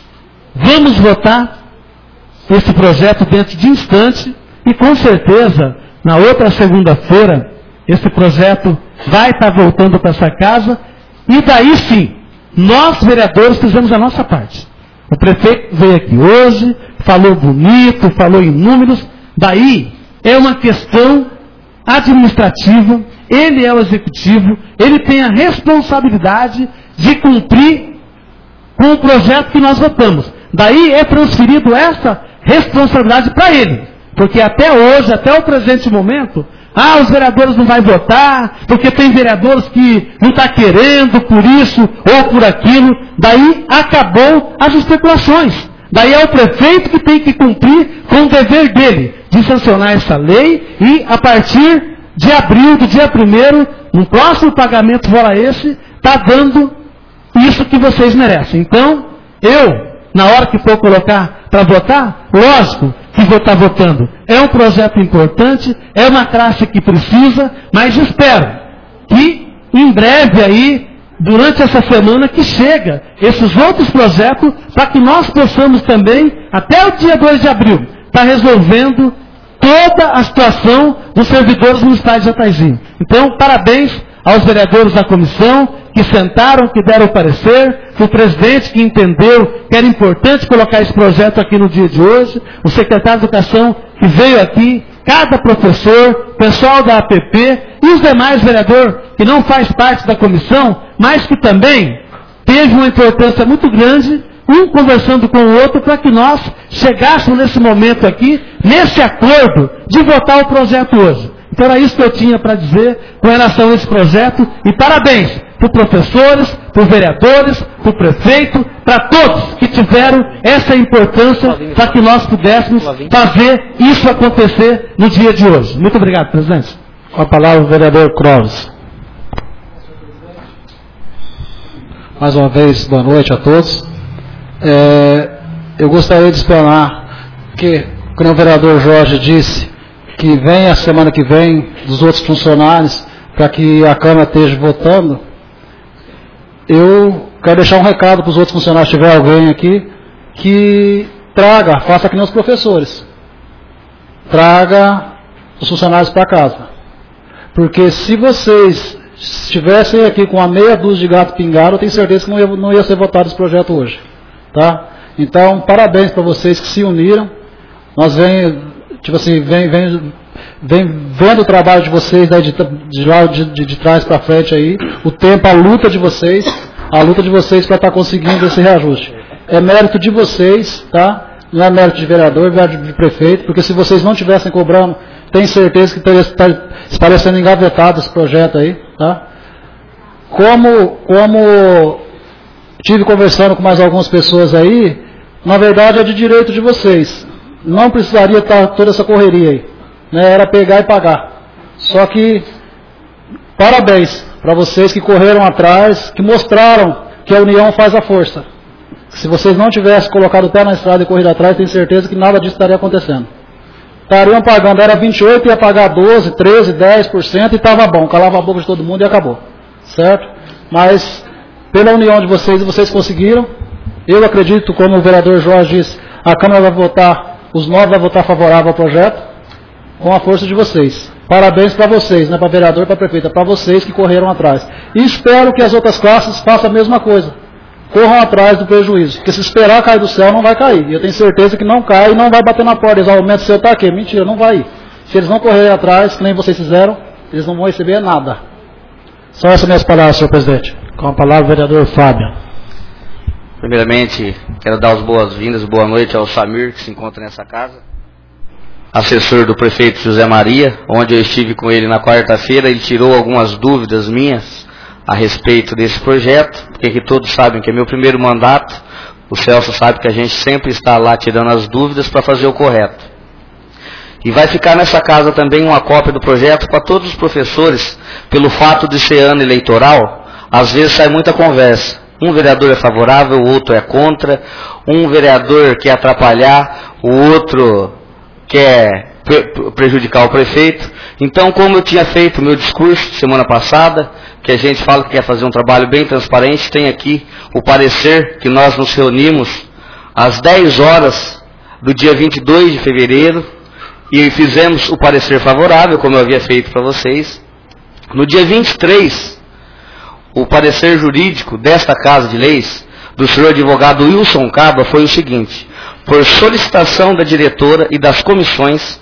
vamos votar esse projeto dentro de instante, e com certeza, na outra segunda-feira, esse projeto vai estar voltando para essa casa, e daí sim, nós vereadores fizemos a nossa parte. O prefeito veio aqui hoje, falou bonito, falou em números, daí é uma questão administrativa, ele é o executivo, ele tem a responsabilidade de cumprir com o projeto que nós votamos. Daí é transferido essa responsabilidade para ele, porque até hoje, até o presente momento, os vereadores não vão votar, porque tem vereadores que não estão querendo por isso ou por aquilo. Daí acabou as especulações. Daí é o prefeito que tem que cumprir com o dever dele, de sancionar essa lei e a partir de abril, do dia 1º, no próximo pagamento fora esse, está dando isso que vocês merecem. Então, eu, na hora que for colocar para votar, lógico que vou estar votando. É um projeto importante, é uma classe que precisa, mas espero que em breve aí, durante essa semana, que chega esses outros projetos, para que nós possamos também, até o dia 2 de abril, estar resolvendo toda a situação dos servidores municipais de Jataizinho. Então, parabéns aos vereadores da comissão, que sentaram, que deram o parecer, o presidente que entendeu que era importante colocar esse projeto aqui no dia de hoje, o secretário de Educação que veio aqui, cada professor, pessoal da APP e os demais vereadores que não faz parte da comissão, mas que também teve uma importância muito grande, um conversando com o outro, para que nós chegássemos nesse momento aqui, nesse acordo de votar o projeto hoje. Então era isso que eu tinha para dizer com relação a esse projeto, e parabéns para os professores, para os vereadores, para o prefeito, para todos que tiveram essa importância para que nós pudéssemos fazer isso acontecer no dia de hoje. Muito obrigado, presidente. Com a palavra o vereador Clóvis. Mais uma vez, boa noite a todos. Eu gostaria de explanar que, como o vereador Jorge disse, que vem a semana que vem dos outros funcionários para que a Câmara esteja votando. Eu quero deixar um recado para os outros funcionários, se tiver alguém aqui, que faça que nem os professores. Traga os funcionários para casa. Porque se vocês estivessem aqui com a meia dúzia de gato pingado, eu tenho certeza que não ia ser votado esse projeto hoje. Tá? Então, parabéns para vocês que se uniram. Nós vem vendo o trabalho de vocês aí de trás para frente aí, o tempo, a luta de vocês para estar conseguindo esse reajuste. É mérito de vocês, tá? Não é mérito de vereador, é mérito de prefeito, porque se vocês não estivessem cobrando, tenho certeza que estaria sendo engavetado esse projeto aí, tá? Como tive conversando com mais algumas pessoas aí, na verdade é de direito de vocês. Não precisaria estar toda essa correria aí, né? Era pegar e pagar. Só que, parabéns para vocês que correram atrás, que mostraram que a união faz a força. Se vocês não tivessem colocado o pé na estrada e corrido atrás, tenho certeza que nada disso estaria acontecendo. Estariam pagando, era 28, ia pagar 12, 13, 10% e estava bom, calava a boca de todo mundo e acabou. Certo? Mas, pela união de vocês, vocês conseguiram. Eu acredito, como o vereador Jorge disse, a Câmara vai votar, os 9 vai votar favorável ao projeto, com a força de vocês. Parabéns para vocês, não é para vereador e para prefeito, é para vocês que correram atrás. E espero que as outras classes façam a mesma coisa. Corram atrás do prejuízo, porque se esperar cair do céu, não vai cair. E eu tenho certeza que não cai e não vai bater na porta. Eles aumentam o seu tá aqui. Mentira, não vai ir. Se eles não correrem atrás, que nem vocês fizeram, eles não vão receber nada. Só essas minhas palavras, senhor presidente. Com a palavra, o vereador Fábio. Primeiramente, quero dar as boas-vindas, boa noite ao Samir, que se encontra nessa casa. Assessor do prefeito José Maria, onde eu estive com ele na quarta-feira, ele tirou algumas dúvidas minhas a respeito desse projeto, porque que todos sabem que é meu primeiro mandato, o Celso sabe que a gente sempre está lá tirando as dúvidas para fazer o correto. E vai ficar nessa casa também uma cópia do projeto para todos os professores, pelo fato de ser ano eleitoral, às vezes sai muita conversa. Um vereador é favorável, o outro é contra, um vereador quer atrapalhar, o outro quer prejudicar o prefeito. Então, como eu tinha feito o meu discurso semana passada, que a gente fala que quer fazer um trabalho bem transparente, tem aqui o parecer que nós nos reunimos às 10 horas do dia 22 de fevereiro e fizemos o parecer favorável, como eu havia feito para vocês. No dia 23, o parecer jurídico desta Casa de Leis, do senhor advogado Wilson Caba, foi o seguinte: por solicitação da diretora e das comissões,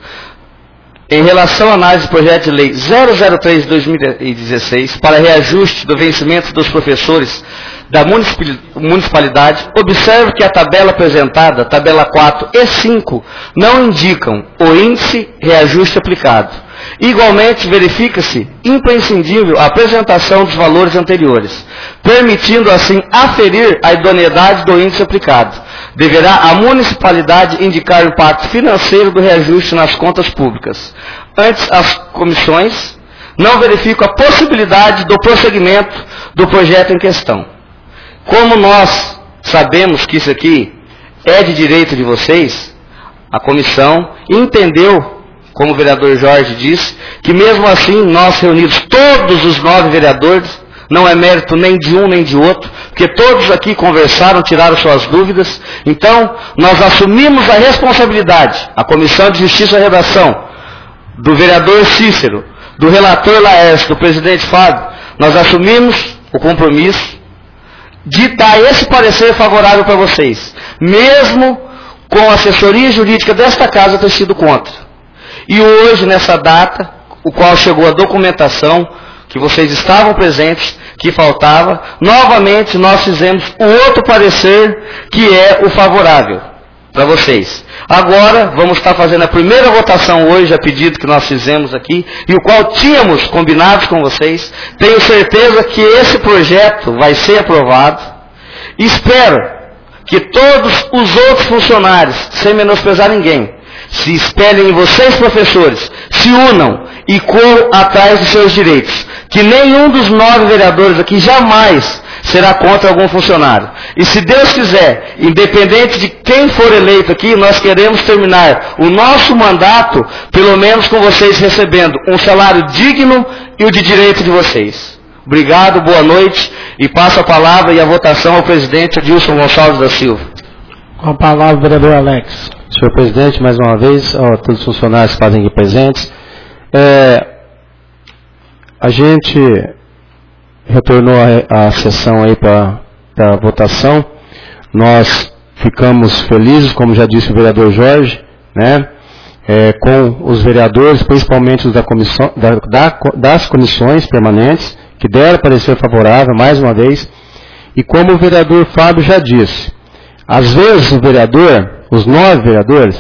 em relação à análise do projeto de lei 003 de 2016 para reajuste do vencimento dos professores da municipalidade, observe que a tabela apresentada, tabela 4 e 5, não indicam o índice reajuste aplicado. Igualmente, verifica-se imprescindível a apresentação dos valores anteriores, permitindo assim aferir a idoneidade do índice aplicado. Deverá a municipalidade indicar o impacto financeiro do reajuste nas contas públicas. Antes, as comissões não verificam a possibilidade do prosseguimento do projeto em questão. Como nós sabemos que isso aqui é de direito de vocês, a comissão entendeu, como o vereador Jorge disse, que mesmo assim nós reunidos todos os 9 vereadores, não é mérito nem de um nem de outro, porque todos aqui conversaram, tiraram suas dúvidas. Então, nós assumimos a responsabilidade, a Comissão de Justiça e Redação, do vereador Cícero, do relator Laércio, do presidente Fábio, nós assumimos o compromisso de dar esse parecer favorável para vocês, mesmo com a assessoria jurídica desta casa ter sido contra. E hoje, nessa data, o qual chegou a documentação, que vocês estavam presentes, que faltava, novamente nós fizemos o outro parecer, que é o favorável para vocês. Agora, vamos estar fazendo a primeira votação hoje, a pedido que nós fizemos aqui, e o qual tínhamos combinado com vocês. Tenho certeza que esse projeto vai ser aprovado. Espero que todos os outros funcionários, sem menosprezar ninguém, se espelhem em vocês, professores, se unam e corram atrás dos seus direitos. Que nenhum dos 9 vereadores aqui jamais será contra algum funcionário. E se Deus quiser, independente de quem for eleito aqui, nós queremos terminar o nosso mandato, pelo menos com vocês recebendo um salário digno e o de direito de vocês. Obrigado, boa noite, e passo a palavra e a votação ao presidente Adilson Gonçalves da Silva. Com a palavra, vereador Alex. Senhor presidente, mais uma vez, a todos os funcionários que fazem aqui presentes, a gente retornou a sessão aí para a votação. Nós ficamos felizes, como já disse o vereador Jorge, né, com os vereadores, principalmente os da comissão, das comissões permanentes, que deram parecer favorável, mais uma vez. E como o vereador Fábio já disse, às vezes o vereador, os 9 vereadores,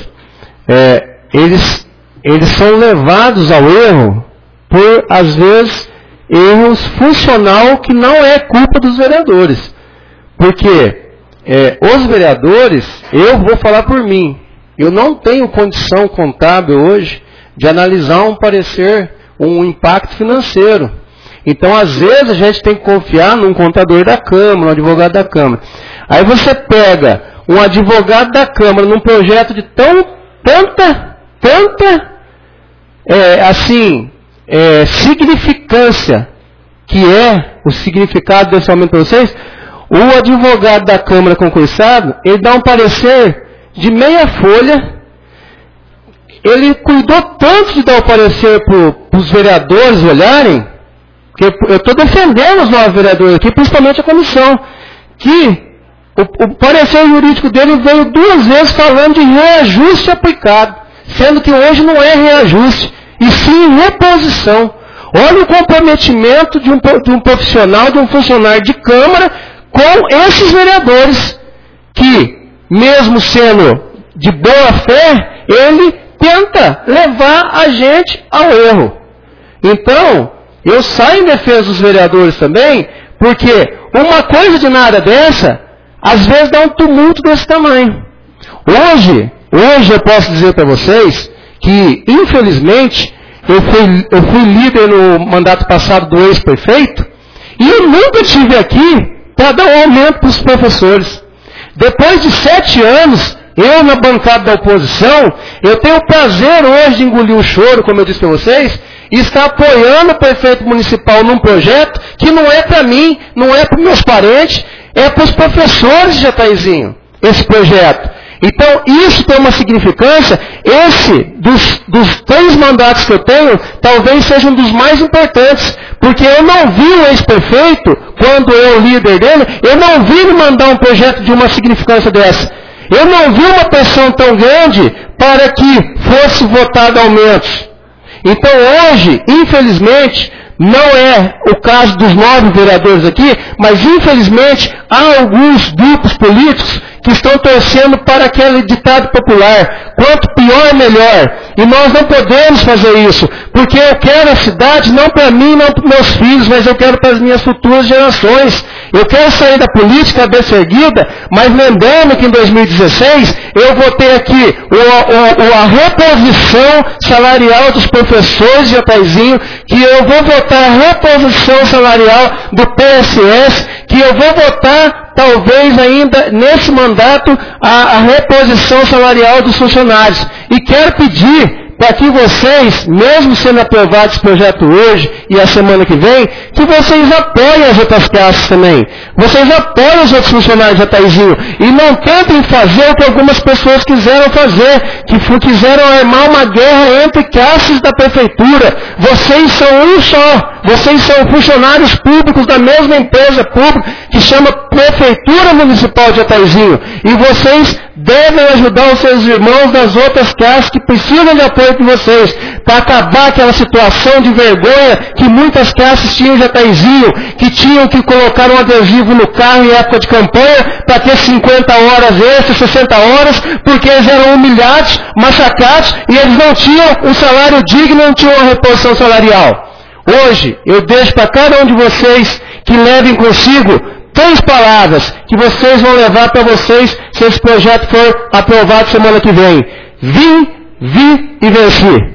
eles são levados ao erro por, às vezes, erros funcional que não é culpa dos vereadores. Porque os vereadores, eu vou falar por mim, eu não tenho condição contábil hoje de analisar um parecer, um impacto financeiro. Então, às vezes, a gente tem que confiar num contador da Câmara, um advogado da Câmara. Aí você pega um advogado da Câmara num projeto de tanta significância, que é o significado desse aumento para vocês. O advogado da Câmara concursado, ele dá um parecer de meia folha. Ele cuidou tanto de dar o parecer para os vereadores olharem, porque eu estou defendendo os 9 vereadores aqui, principalmente a comissão, que o parecer jurídico dele veio 2 vezes falando de reajuste aplicado, sendo que hoje não é reajuste, e sim reposição. Olha o comprometimento de um profissional, de um funcionário de Câmara, com esses vereadores, que, mesmo sendo de boa fé, ele tenta levar a gente ao erro. Então, eu saio em defesa dos vereadores também, porque uma coisa de nada dessa, às vezes dá um tumulto desse tamanho. Hoje eu posso dizer para vocês que, infelizmente, eu fui líder no mandato passado do ex-prefeito, e eu nunca estive aqui para dar um aumento para os professores. Depois de 7 anos, eu na bancada da oposição, eu tenho o prazer hoje de engolir o choro, como eu disse para vocês, e estar apoiando o prefeito municipal num projeto que não é para mim, não é para meus parentes, é para os professores de Jataizinho, esse projeto. Então, isso tem uma significância. Esse, dos 3 mandatos que eu tenho, talvez seja um dos mais importantes, porque eu não vi o ex-prefeito, quando eu líder dele, eu não vi ele mandar um projeto de uma significância dessa. Eu não vi uma pressão tão grande para que fosse votado aumentos. Então hoje, infelizmente, não é o caso dos 9 vereadores aqui, mas infelizmente há alguns grupos políticos que estão torcendo para aquele ditado popular, quanto pior, melhor. E nós não podemos fazer isso, porque eu quero a cidade não para mim, não para meus filhos, mas eu quero para as minhas futuras gerações. Eu quero sair da política cabeça erguida, mas lembrando que em 2016 eu vou ter aqui a reposição salarial dos professores de Jataizinho, que eu vou votar a reposição salarial do PSS, que eu vou votar talvez ainda nesse mandato a reposição salarial dos funcionários. E quero pedir para que vocês, mesmo sendo aprovado esse projeto hoje e a semana que vem, que vocês apoiem as outras classes também. Vocês apoiem os outros funcionários de Jataizinho. E não tentem fazer o que algumas pessoas quiseram fazer, que quiseram armar uma guerra entre classes da prefeitura. Vocês são um só. Vocês são funcionários públicos da mesma empresa pública que chama Prefeitura Municipal de Jataizinho. E vocês devem ajudar os seus irmãos das outras classes que precisam de apoio de vocês, para acabar aquela situação de vergonha que muitas classes tinham em Jataizinho, que tinham que colocar um adesivo no carro em época de campanha para ter 50 horas extras, 60 horas, porque eles eram humilhados, massacrados, e eles não tinham um salário digno, não tinham uma reposição salarial. Hoje, eu deixo para cada um de vocês que levem consigo 3 palavras que vocês vão levar para vocês se esse projeto for aprovado semana que vem. Vim, vi e venci.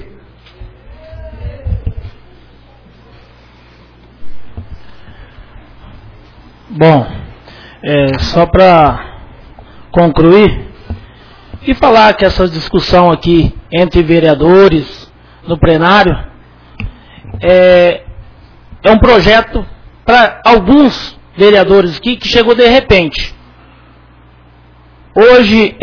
Bom, só para concluir e falar que essa discussão aqui entre vereadores no plenário é um projeto para alguns vereadores aqui que chegou de repente. Hoje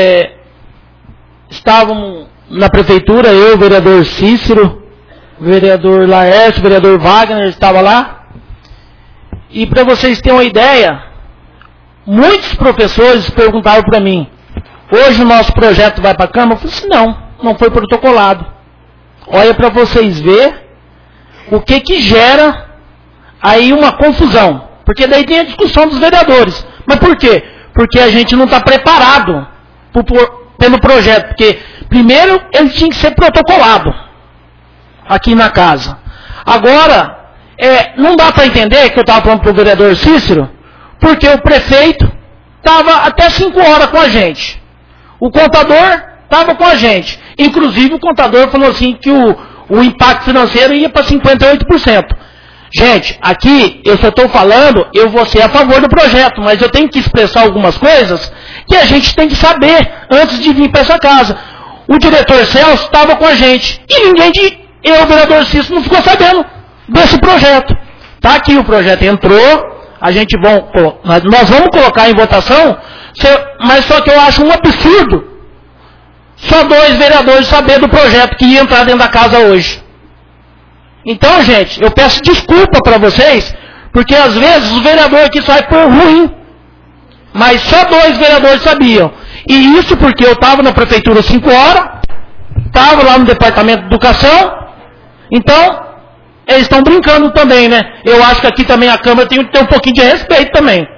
estávamos na prefeitura, eu, o vereador Cícero, o vereador Laércio, o vereador Wagner estava lá. E para vocês terem uma ideia, muitos professores perguntaram para mim, hoje o nosso projeto vai para a Câmara? Eu falei assim, não foi protocolado. Olha para vocês verem o que gera aí uma confusão. Porque daí tem a discussão dos vereadores. Mas por quê? Porque a gente não está preparado pelo projeto. Porque primeiro ele tinha que ser protocolado aqui na casa. Agora, não dá para entender que eu estava falando para o vereador Cícero, porque o prefeito estava até 5 horas com a gente. O contador estava com a gente. Inclusive o contador falou assim que o impacto financeiro ia para 58%. Gente, aqui eu só estou falando, eu vou ser a favor do projeto, mas eu tenho que expressar algumas coisas que a gente tem que saber antes de vir para essa casa. O diretor Celso estava com a gente e eu, o vereador Cícero, não ficou sabendo desse projeto. Está aqui, o projeto entrou, nós vamos colocar em votação, mas só que eu acho um absurdo só 2 vereadores saber do projeto que ia entrar dentro da casa hoje. Então, gente, eu peço desculpa para vocês, porque às vezes o vereador aqui sai por ruim, mas só 2 vereadores sabiam. E isso porque eu estava na prefeitura 5 horas, estava lá no departamento de educação, então eles estão brincando também, né? Eu acho que aqui também a Câmara tem que ter um pouquinho de respeito também.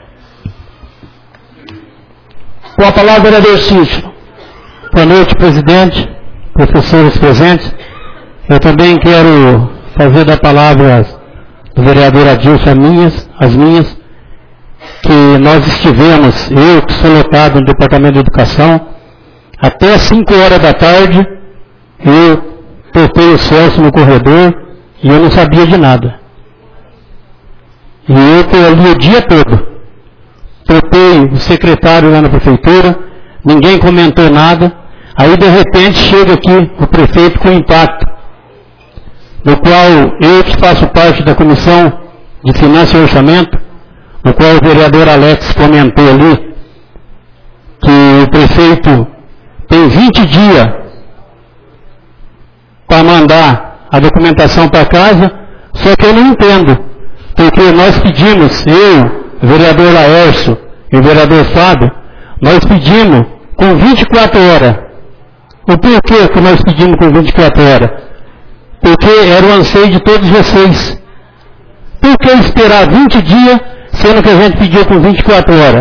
Com a palavra, vereador Cícero. Boa noite, presidente, professores presentes. Eu também quero fazer da palavra do vereador Adilson as minhas, que nós estivemos, eu que sou lotado no Departamento de Educação, até 5 horas da tarde, eu topei o Celso no corredor, e eu não sabia de nada. E eu estou ali o dia todo. Topei o secretário lá na prefeitura, ninguém comentou nada. Aí de repente chega aqui o prefeito com impacto, no qual eu que faço parte da Comissão de Finanças e Orçamento, no qual o vereador Alex comentou ali, que o prefeito tem 20 dias para mandar a documentação para casa, só que eu não entendo, porque nós pedimos, eu, o vereador Laércio e o vereador Fábio, nós pedimos com 24 horas. O porquê que nós pedimos com 24 horas? Porque era o anseio de todos vocês. Por que esperar 20 dias, sendo que a gente pediu com 24 horas?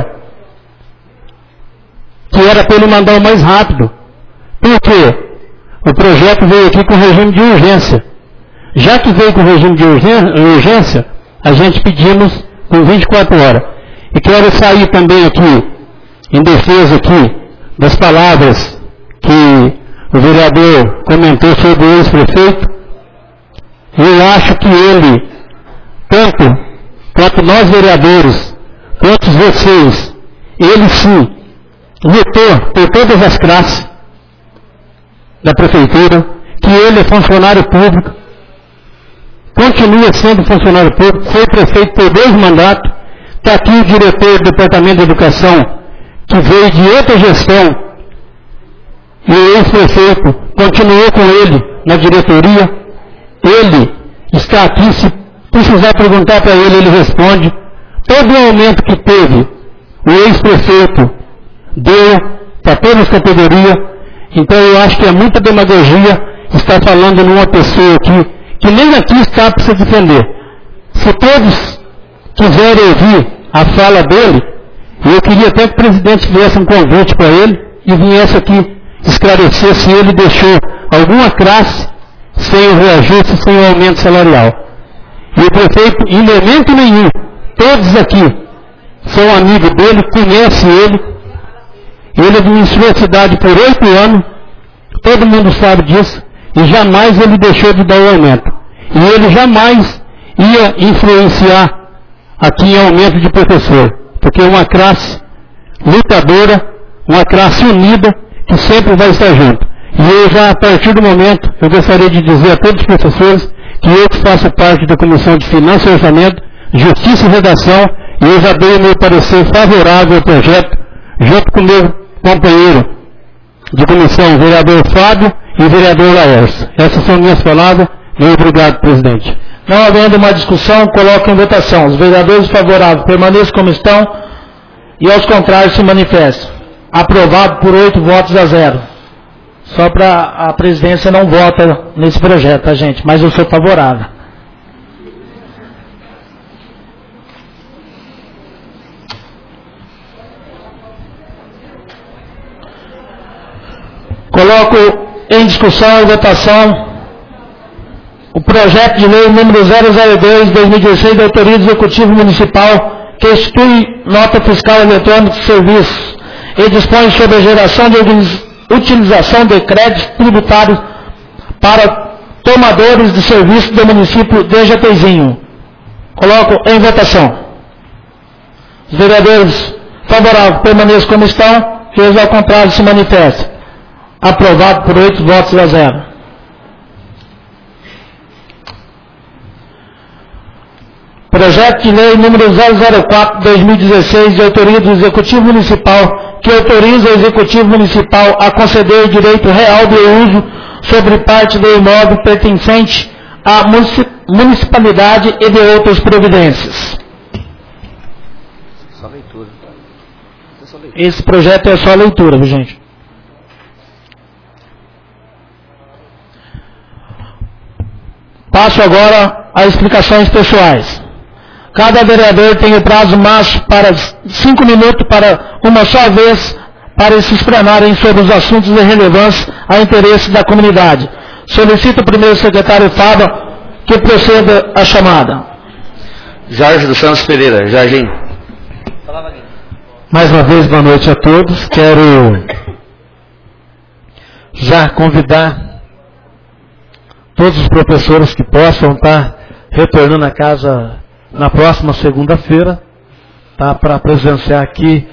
Que era para ele mandar o mais rápido. Por quê? O projeto veio aqui com regime de urgência. Já que veio com regime de urgência, a gente pedimos com 24 horas. E quero sair também aqui, em defesa aqui, das palavras que o vereador comentou sobre o ex-prefeito. Eu acho que ele, tanto quanto nós vereadores, quanto vocês, ele sim, lutou por todas as classes da prefeitura, que ele é funcionário público, continua sendo funcionário público, foi prefeito por 2 mandatos, está aqui o diretor do Departamento de Educação, que veio de outra gestão, e o ex-prefeito continuou com ele na diretoria. Ele está aqui, se precisar perguntar para ele, ele responde. Todo o aumento que teve, o ex-prefeito deu para todas as categorias. Então eu acho que é muita demagogia estar falando numa pessoa aqui, que nem aqui está para se defender. Se todos quiserem ouvir a fala dele, eu queria até que o presidente fizesse um convite para ele e viesse aqui esclarecer se ele deixou alguma classe sem o reajuste, sem o aumento salarial. E o prefeito, em momento nenhum, todos aqui são amigos dele, conhecem ele. Ele administrou a cidade por 8 anos, todo mundo sabe disso, e jamais ele deixou de dar o aumento. E ele jamais ia influenciar aqui em aumento de professor, porque é uma classe lutadora, uma classe unida, que sempre vai estar junto. E eu já, a partir do momento, eu gostaria de dizer a todos os professores que eu que faço parte da Comissão de Finanças e Orçamento, Justiça e Redação, e eu já dei o meu parecer favorável ao projeto, junto com o meu companheiro de comissão, vereador Fábio e vereador Laércio. Essas são minhas palavras. Muito obrigado, presidente. Não havendo uma discussão, coloco em votação. Os vereadores favoráveis permaneçam como estão e aos contrários se manifestem. Aprovado por 8 votos a 0. Só para a presidência não vota nesse projeto, tá, gente? Mas eu sou favorável. Coloco em discussão e votação o projeto de lei número 002/2016 de autoria do Executivo Municipal que institui nota fiscal eletrônica de serviços e dispõe sobre a geração de utilização de créditos tributários para tomadores de serviço do município de Jatezinho. Coloco em votação. Os vereadores favoráveis permaneçam como estão, que os ao contrário se manifestem. Aprovado por 8 votos a 0. Projeto de lei número 004/2016 de autoria do Executivo Municipal que autoriza o Executivo Municipal a conceder direito real de uso sobre parte do imóvel pertencente à municipalidade e de outras providências. Só leitura. Esse projeto é só leitura, viu, gente? Passo agora às explicações pessoais. Cada vereador tem o prazo máximo para 5 minutos para uma só vez para se explanarem sobre os assuntos de relevância a interesse da comunidade. Solicito o primeiro secretário Fábio que proceda a chamada. Jorge dos Santos Pereira, Jardim. Mais uma vez, boa noite a todos. Quero já convidar todos os professores que possam estar retornando a casa na próxima segunda-feira, tá, para presenciar aqui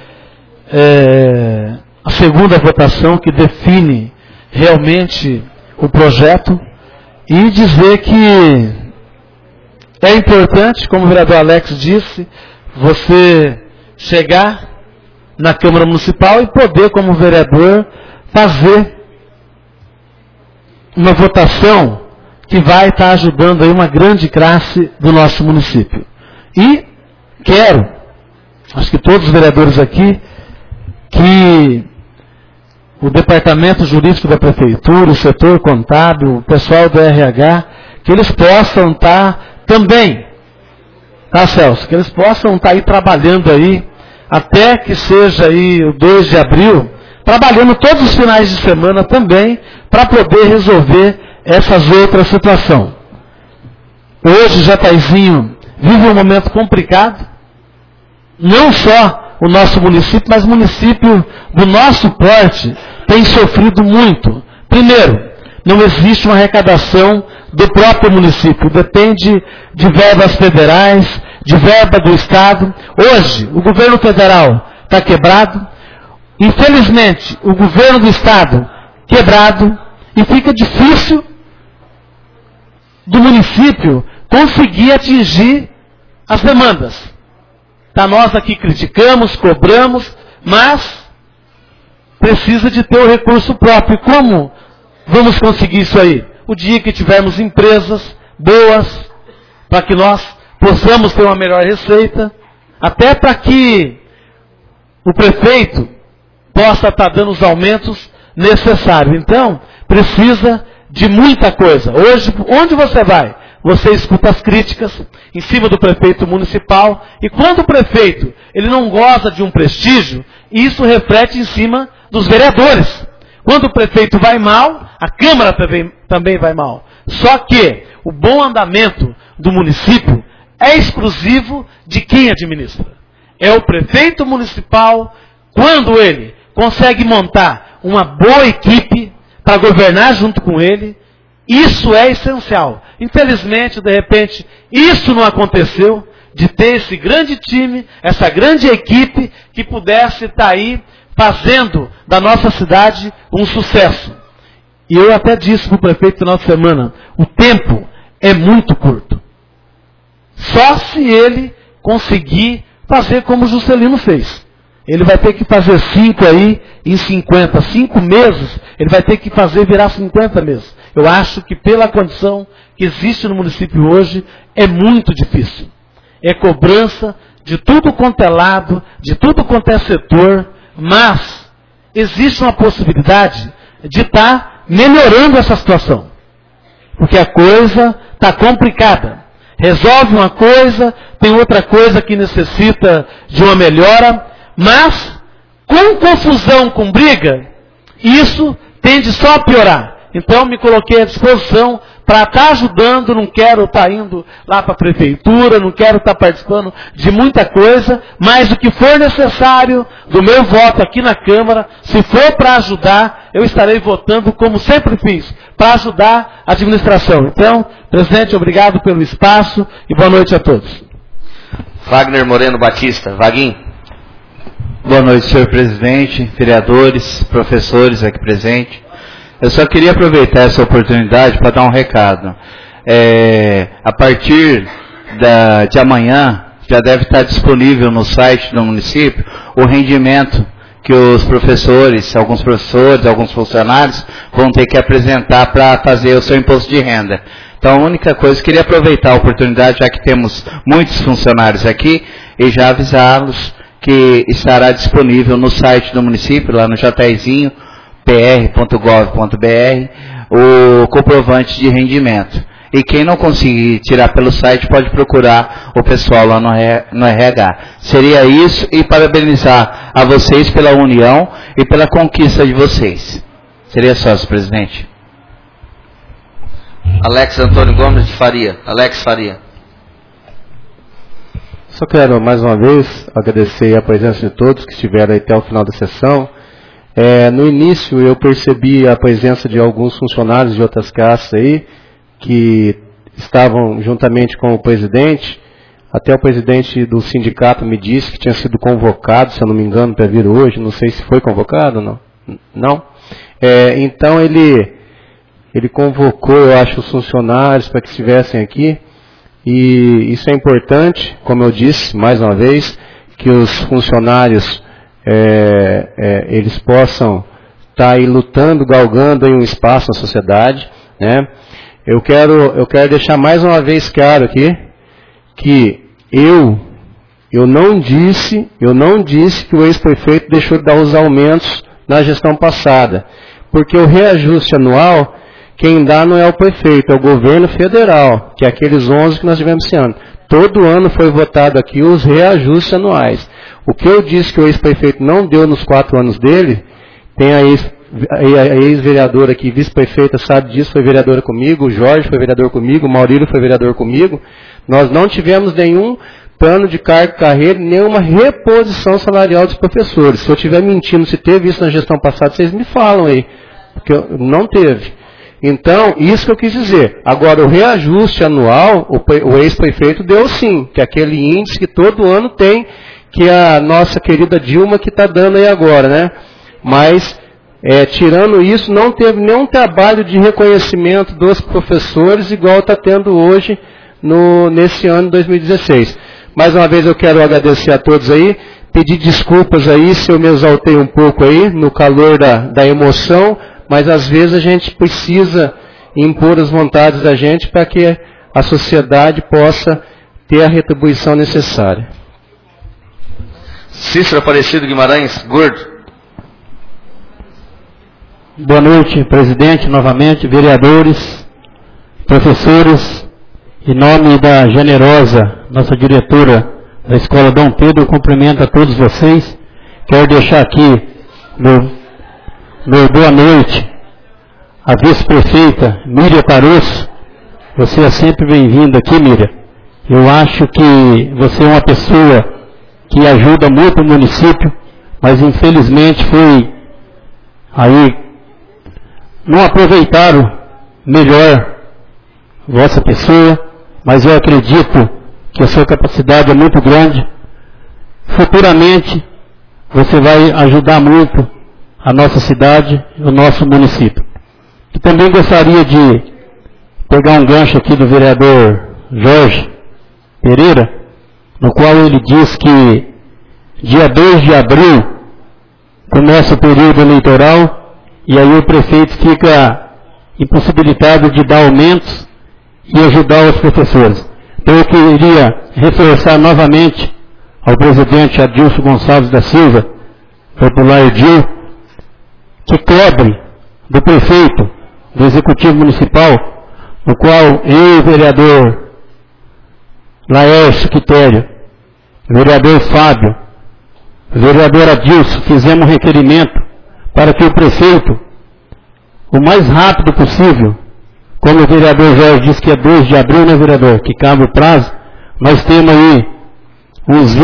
a segunda votação que define realmente o projeto e dizer que é importante, como o vereador Alex disse, você chegar na Câmara Municipal e poder, como vereador, fazer uma votação que vai estar ajudando aí uma grande classe do nosso município. E quero, acho que todos os vereadores aqui, que o departamento jurídico da prefeitura, o setor contábil, o pessoal do RH, que eles possam estar também, tá, Celso? Que eles possam estar aí trabalhando aí, até que seja aí o 2 de abril, trabalhando todos os finais de semana também, para poder resolver essas outras situações. Hoje, Jataizinho vive um momento complicado, não só o nosso município, mas o município do nosso porte tem sofrido muito. Primeiro, não existe uma arrecadação do próprio município, depende de verbas federais, de verba do Estado. Hoje, o governo federal está quebrado, infelizmente, o governo do Estado quebrado, e fica difícil do município conseguir atingir as demandas. Tá, nós aqui criticamos, cobramos, mas precisa de ter o recurso próprio. Como vamos conseguir isso aí? O dia que tivermos empresas boas, para que nós possamos ter uma melhor receita, até para que o prefeito possa estar dando os aumentos necessários. Então, precisa de muita coisa. Hoje, onde você vai? Você escuta as críticas em cima do prefeito municipal, e quando o prefeito ele não goza de um prestígio, isso reflete em cima dos vereadores. Quando o prefeito vai mal, a Câmara também vai mal. Só que o bom andamento do município é exclusivo de quem administra. É o prefeito municipal, quando ele consegue montar uma boa equipe para governar junto com ele, isso é essencial. Infelizmente, de repente, isso não aconteceu, de ter esse grande time, essa grande equipe que pudesse estar aí fazendo da nossa cidade um sucesso. E eu até disse para o prefeito no final de semana, o tempo é muito curto. Só se ele conseguir fazer como o Juscelino fez. Ele vai ter que fazer 5 aí em 50. 5 meses, ele vai ter que fazer virar 50 meses. Eu acho que pela condição que existe no município hoje, é muito difícil. É cobrança de tudo quanto é lado, de tudo quanto é setor, mas existe uma possibilidade de estar melhorando essa situação. Porque a coisa está complicada. Resolve uma coisa, tem outra coisa que necessita de uma melhora, mas com confusão, com briga, isso tende só a piorar. Então me coloquei à disposição para estar ajudando, não quero estar indo lá para a prefeitura, não quero estar participando de muita coisa, mas o que for necessário do meu voto aqui na Câmara, se for para ajudar, eu estarei votando como sempre fiz, para ajudar a administração. Então, presidente, obrigado pelo espaço e boa noite a todos. Wagner Moreno Batista. Vaguinho. Boa noite, senhor presidente, vereadores, professores aqui presentes. Eu só queria aproveitar essa oportunidade para dar um recado. A partir de amanhã, já deve estar disponível no site do município o rendimento que os professores, alguns funcionários vão ter que apresentar para fazer o seu imposto de renda. Então, a única coisa, queria aproveitar a oportunidade, já que temos muitos funcionários aqui, e já avisá-los que estará disponível no site do município, lá no JRzinho, pr.gov.br, o comprovante de rendimento. E quem não conseguir tirar pelo site pode procurar o pessoal lá no RH. Seria isso, e parabenizar a vocês pela união e pela conquista de vocês. Seria só, senhor presidente. Alex Antônio Gomes de Faria. Alex Faria. Só quero mais uma vez agradecer a presença de todos que estiveram aí até o final da sessão. No início eu percebi a presença de alguns funcionários de outras casas aí, que estavam juntamente com o presidente. Até o presidente do sindicato me disse que tinha sido convocado, se eu não me engano, para vir hoje. Não sei se foi convocado ou não. Não? Então ele convocou, eu acho, os funcionários para que estivessem aqui. E isso é importante, como eu disse, mais uma vez, que os funcionários eles possam estar aí lutando, galgando aí um espaço na sociedade, né? Eu quero deixar mais uma vez claro aqui que eu não disse que o ex-prefeito deixou de dar os aumentos na gestão passada, porque o reajuste anual, quem dá não é o prefeito, é o governo federal, que é aqueles 11 que nós tivemos esse ano. Todo ano foi votado aqui os reajustes anuais. O que eu disse que o ex-prefeito não deu nos 4 anos dele, tem a ex-vereadora aqui, vice-prefeita, sabe disso, foi vereadora comigo, o Jorge foi vereador comigo, o Maurílio foi vereador comigo. Nós não tivemos nenhum plano de carreira, nenhuma reposição salarial dos professores. Se eu estiver mentindo, se teve isso na gestão passada, vocês me falam aí, porque não teve. Então, isso que eu quis dizer. Agora, o reajuste anual, o ex-prefeito deu sim, que é aquele índice que todo ano tem, que a nossa querida Dilma que está dando aí agora, né? Mas, tirando isso, não teve nenhum trabalho de reconhecimento dos professores, igual está tendo hoje, nesse ano de 2016. Mais uma vez eu quero agradecer a todos aí, pedir desculpas aí se eu me exaltei um pouco aí, no calor da emoção, mas às vezes a gente precisa impor as vontades da gente para que a sociedade possa ter a retribuição necessária. Cícero Aparecido Guimarães, Gordo. Boa noite, presidente, novamente, vereadores, professores. Em nome da generosa, nossa diretora da Escola Dom Pedro, eu cumprimento a todos vocês. Quero deixar aqui meu boa noite à vice-prefeita Miriam Caroço. Você é sempre bem-vinda aqui, Miriam. Eu acho que você é uma pessoa que ajuda muito o município, mas infelizmente não aproveitaram melhor vossa pessoa, mas eu acredito que a sua capacidade é muito grande. Futuramente, você vai ajudar muito a nossa cidade e o nosso município. E também gostaria de pegar um gancho aqui do vereador Jorge Pereira, no qual ele diz que dia 2 de abril começa o período eleitoral e aí o prefeito fica impossibilitado de dar aumentos e ajudar os professores. Então eu queria reforçar novamente ao presidente Adilson Gonçalves da Silva, popular Edil, que cobre do prefeito, do executivo municipal, no qual eu e o vereador Laércio Quitério, o vereador Fábio, o vereador Adilson, fizemos um requerimento para que o prefeito, o mais rápido possível, como o vereador Jorge disse que é 2 de abril, né, vereador, que cabe o prazo, nós temos aí uns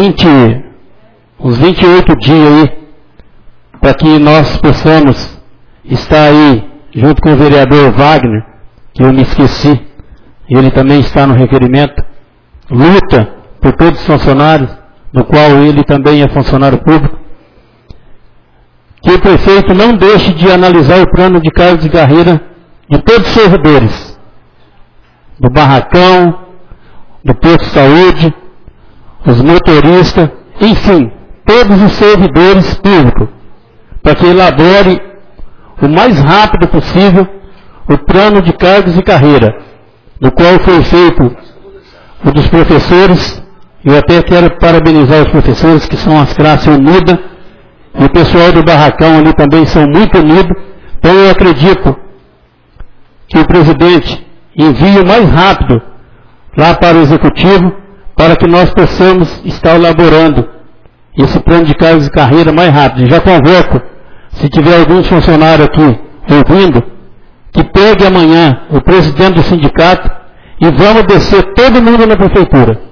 28 dias aí, para que nós possamos estar aí, junto com o vereador Wagner, que eu me esqueci, ele também está no requerimento, luta por todos os funcionários, do qual ele também é funcionário público, que o prefeito não deixe de analisar o plano de cargos de carreira de todos os servidores, do barracão, do posto de saúde, os motoristas, enfim, todos os servidores públicos, para que elabore o mais rápido possível o plano de cargos de carreira, do qual foi feito o dos professores. Eu até quero parabenizar os professores, que são as classes unidas, e o pessoal do barracão ali também são muito unidos. Então eu acredito que o presidente envie o mais rápido lá para o executivo, para que nós possamos estar elaborando esse plano de cargos de carreira mais rápido. Já convoco, se tiver algum funcionário aqui ouvindo, que pegue amanhã o presidente do sindicato e vamos descer todo mundo na prefeitura.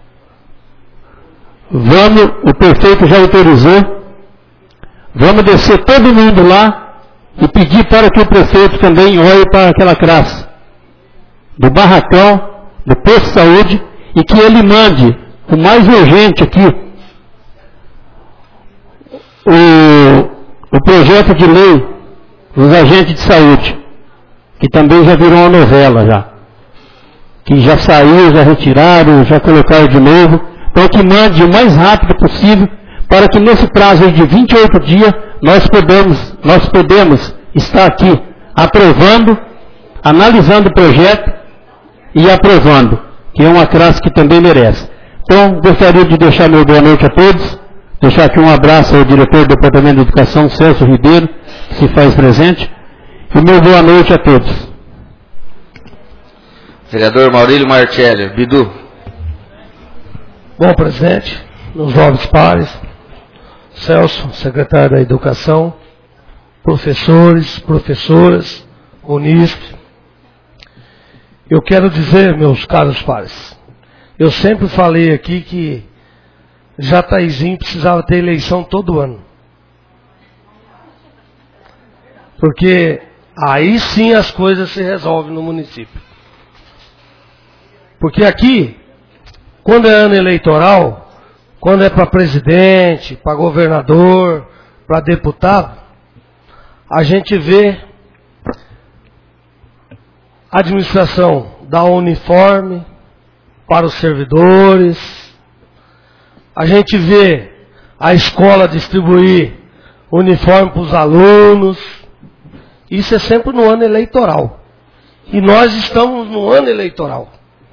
O prefeito já autorizou, vamos descer todo mundo lá e pedir para que o prefeito também olhe para aquela classe do barracão, do posto de saúde, e que ele mande o mais urgente aqui o projeto de lei dos agentes de saúde, que também já virou uma novela já, que já saiu, já retiraram, já colocaram de novo. Então que mande o mais rápido possível, para que nesse prazo de 28 dias nós podemos estar aqui aprovando, analisando o projeto e aprovando, que é uma classe que também merece. Então gostaria de deixar meu boa noite a todos, deixar aqui um abraço ao diretor do Departamento de Educação, Celso Ribeiro, que se faz presente, e meu boa noite a todos. Vereador Maurílio Martelli, Bidu. Bom, presidente, meus nobres pares, Celso, secretário da Educação, professores, professoras, munícipes, eu quero dizer, meus caros pares, eu sempre falei aqui que Jataizinho precisava ter eleição todo ano. Porque aí sim as coisas se resolvem no município. Porque aqui, quando é ano eleitoral, quando é para presidente, para governador, para deputado, a gente vê a administração dar uniforme para os servidores, a gente vê a escola distribuir uniforme para os alunos. Isso é sempre no ano eleitoral. E nós estamos no ano eleitoral.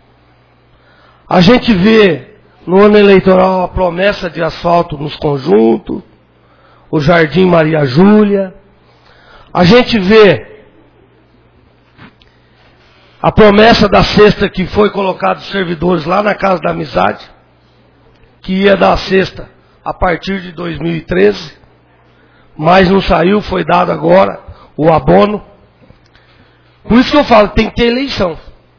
A gente vê no ano eleitoral a promessa de asfalto nos conjuntos, o Jardim Maria Júlia. A gente vê a promessa da cesta que foi colocada os servidores lá na Casa da Amizade, que ia dar a cesta a partir de 2013, mas não saiu, foi dado agora o abono. Por isso que eu falo, tem que ter eleição.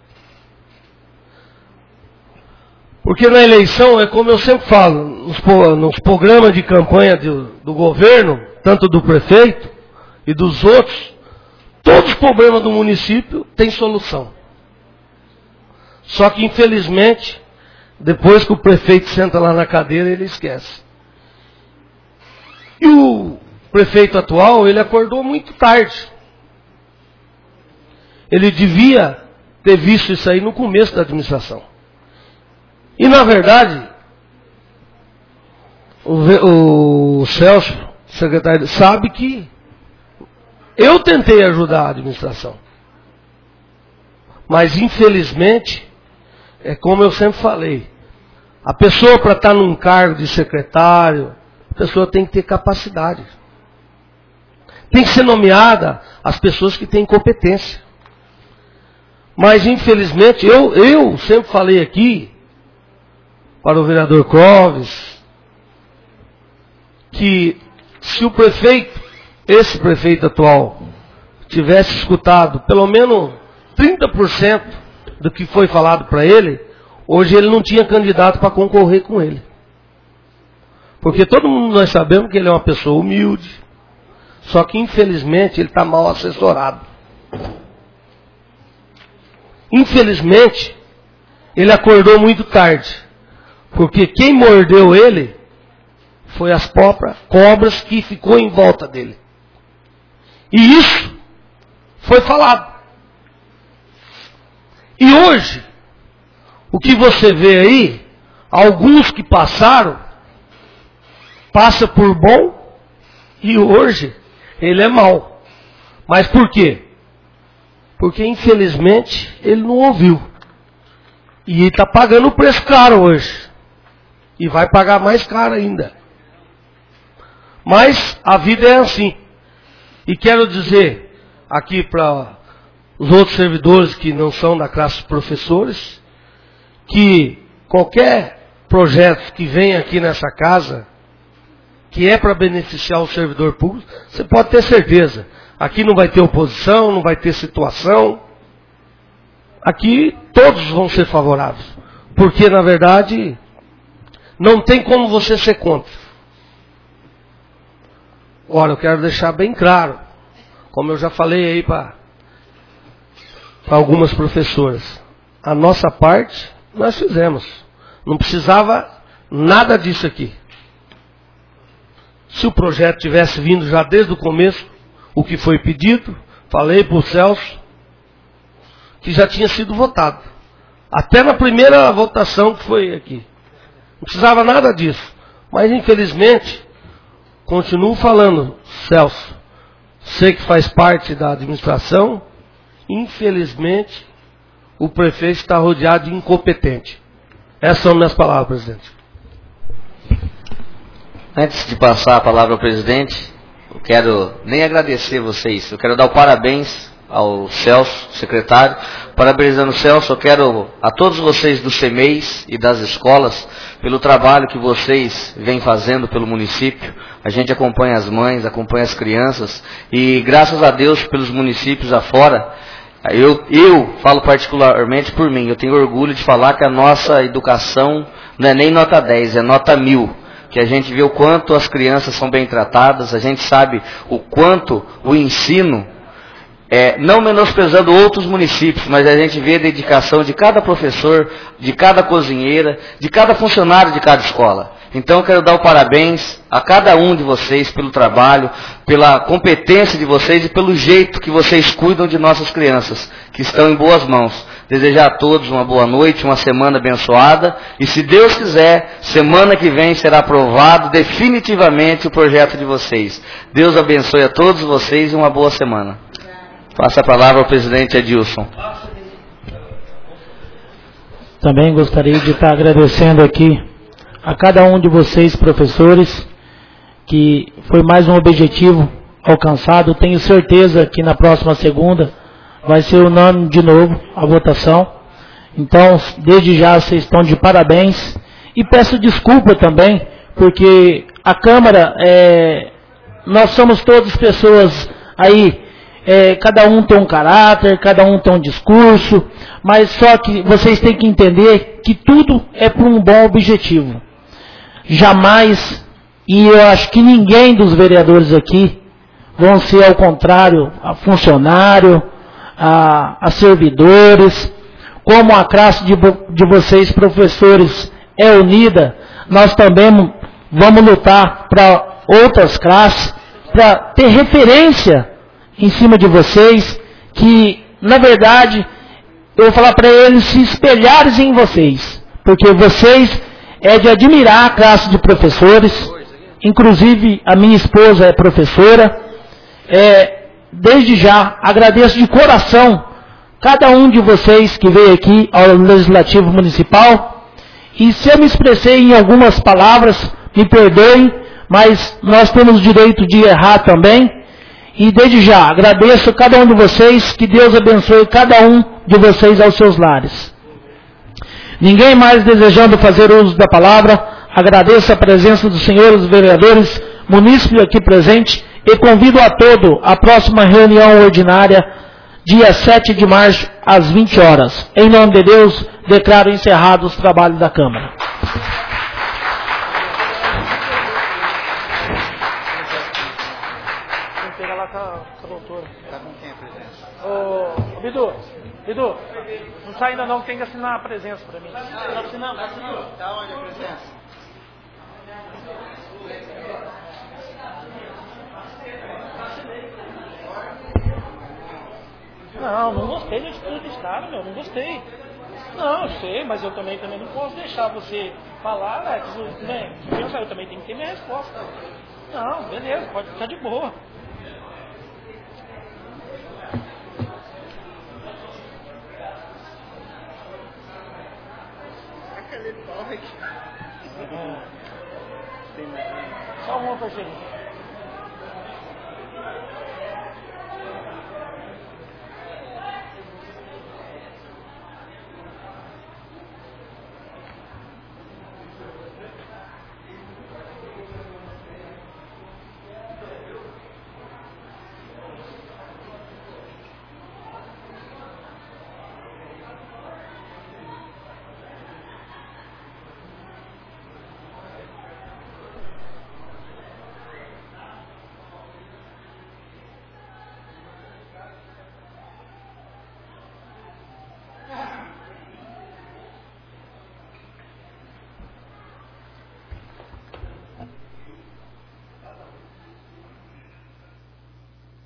Porque na eleição, é como eu sempre falo, nos programas de campanha do governo, tanto do prefeito e dos outros, todos os problemas do município têm solução. Só que, infelizmente, Depois que o prefeito senta lá na cadeira, ele esquece. E o prefeito atual, ele acordou muito tarde. Ele devia ter visto isso aí no começo da administração. E, na verdade, o Celso, secretário, sabe que eu tentei ajudar a administração. Mas, infelizmente, é como eu sempre falei, a pessoa para estar num cargo de secretário, a pessoa tem que ter capacidade. Tem que ser nomeada as pessoas que têm competência. Mas, infelizmente, eu sempre falei aqui, para o vereador Clóvis, que se o prefeito, esse prefeito atual, tivesse escutado pelo menos 30% do que foi falado para ele, hoje ele não tinha candidato para concorrer com ele. Porque todo mundo nós sabemos que ele é uma pessoa humilde, só que infelizmente ele está mal assessorado. Infelizmente, ele acordou muito tarde, porque quem mordeu ele foi as próprias cobras que ficou em volta dele. E isso foi falado. E hoje, o que você vê aí, alguns que passaram, passa por bom, e hoje ele é mau. Mas por quê? Porque infelizmente ele não ouviu. E ele está pagando o preço caro hoje. E vai pagar mais caro ainda. Mas a vida é assim. E quero dizer aqui para os outros servidores que não são da classe professores, que qualquer projeto que venha aqui nessa casa, que é para beneficiar o servidor público, você pode ter certeza. Aqui não vai ter oposição, não vai ter situação. Aqui todos vão ser favoráveis. Porque, na verdade, não tem como você ser contra. Ora, eu quero deixar bem claro, como eu já falei aí para algumas professoras, a nossa parte nós fizemos. Não precisava nada disso aqui. Se o projeto tivesse vindo já desde o começo, o que foi pedido, falei para o Celso, que já tinha sido votado. Até na primeira votação que foi aqui. Não precisava nada disso. Mas, infelizmente, continuo falando, Celso, sei que faz parte da administração, infelizmente, o prefeito está rodeado de incompetente. Essas são minhas palavras, presidente. Antes de passar a palavra ao presidente, eu quero nem agradecer vocês, eu quero dar o parabéns ao Celso, secretário. Parabenizando o Celso, eu quero a todos vocês do CEMEIS e das escolas, pelo trabalho que vocês vêm fazendo pelo município. A gente acompanha as mães, acompanha as crianças, e graças a Deus pelos municípios afora, eu falo particularmente por mim, eu tenho orgulho de falar que a nossa educação não é nem nota 10, é nota 1000. Que a gente vê o quanto as crianças são bem tratadas, a gente sabe o quanto o ensino, não menosprezando outros municípios, mas a gente vê a dedicação de cada professor, de cada cozinheira, de cada funcionário de cada escola. Então eu quero dar o parabéns a cada um de vocês pelo trabalho, pela competência de vocês e pelo jeito que vocês cuidam de nossas crianças, que estão em boas mãos. Desejar a todos uma boa noite, uma semana abençoada, e se Deus quiser, semana que vem será aprovado definitivamente o projeto de vocês. Deus abençoe a todos vocês e uma boa semana. Passa a palavra ao presidente Adilson. Também gostaria de estar agradecendo aqui a cada um de vocês, professores, que foi mais um objetivo alcançado. Tenho certeza que na próxima segunda vai ser unânime de novo a votação. Então, desde já, vocês estão de parabéns. E peço desculpa também, porque a Câmara, nós somos todas pessoas aí, cada um tem um caráter, cada um tem um discurso, mas só que vocês têm que entender que tudo é por um bom objetivo. Jamais, e eu acho que ninguém dos vereadores aqui vão ser ao contrário, a funcionário, a servidores. como a classe de vocês, professores, é unida, nós também vamos lutar para outras classes, para ter referência em cima de vocês, que, na verdade, eu vou falar para eles se espelharem em vocês, porque vocês é de admirar a classe de professores, inclusive a minha esposa é professora. Desde já agradeço de coração cada um de vocês que veio aqui ao Legislativo Municipal, e se eu me expressei em algumas palavras, me perdoem, mas nós temos o direito de errar também, e desde já agradeço cada um de vocês, que Deus abençoe cada um de vocês aos seus lares. Ninguém mais desejando fazer uso da palavra, agradeço a presença dos senhores vereadores, munícipes aqui presentes, e convido a todos à próxima reunião ordinária, dia 7 de março, às 20 horas. Em nome de Deus, declaro encerrados os trabalhos da Câmara. Vamos pegar lá com a doutora. Está com quem a presença? Bidu, não sai ainda não, tem que assinar a presença para mim. Vai assinar. Está onde a presença? Não gostei da atitude desse cara, meu, não gostei. Não, eu sei, mas eu também não posso deixar você falar, né? Eu também tenho que ter minha resposta. Não, beleza, pode ficar de boa. Só uma, parceiro.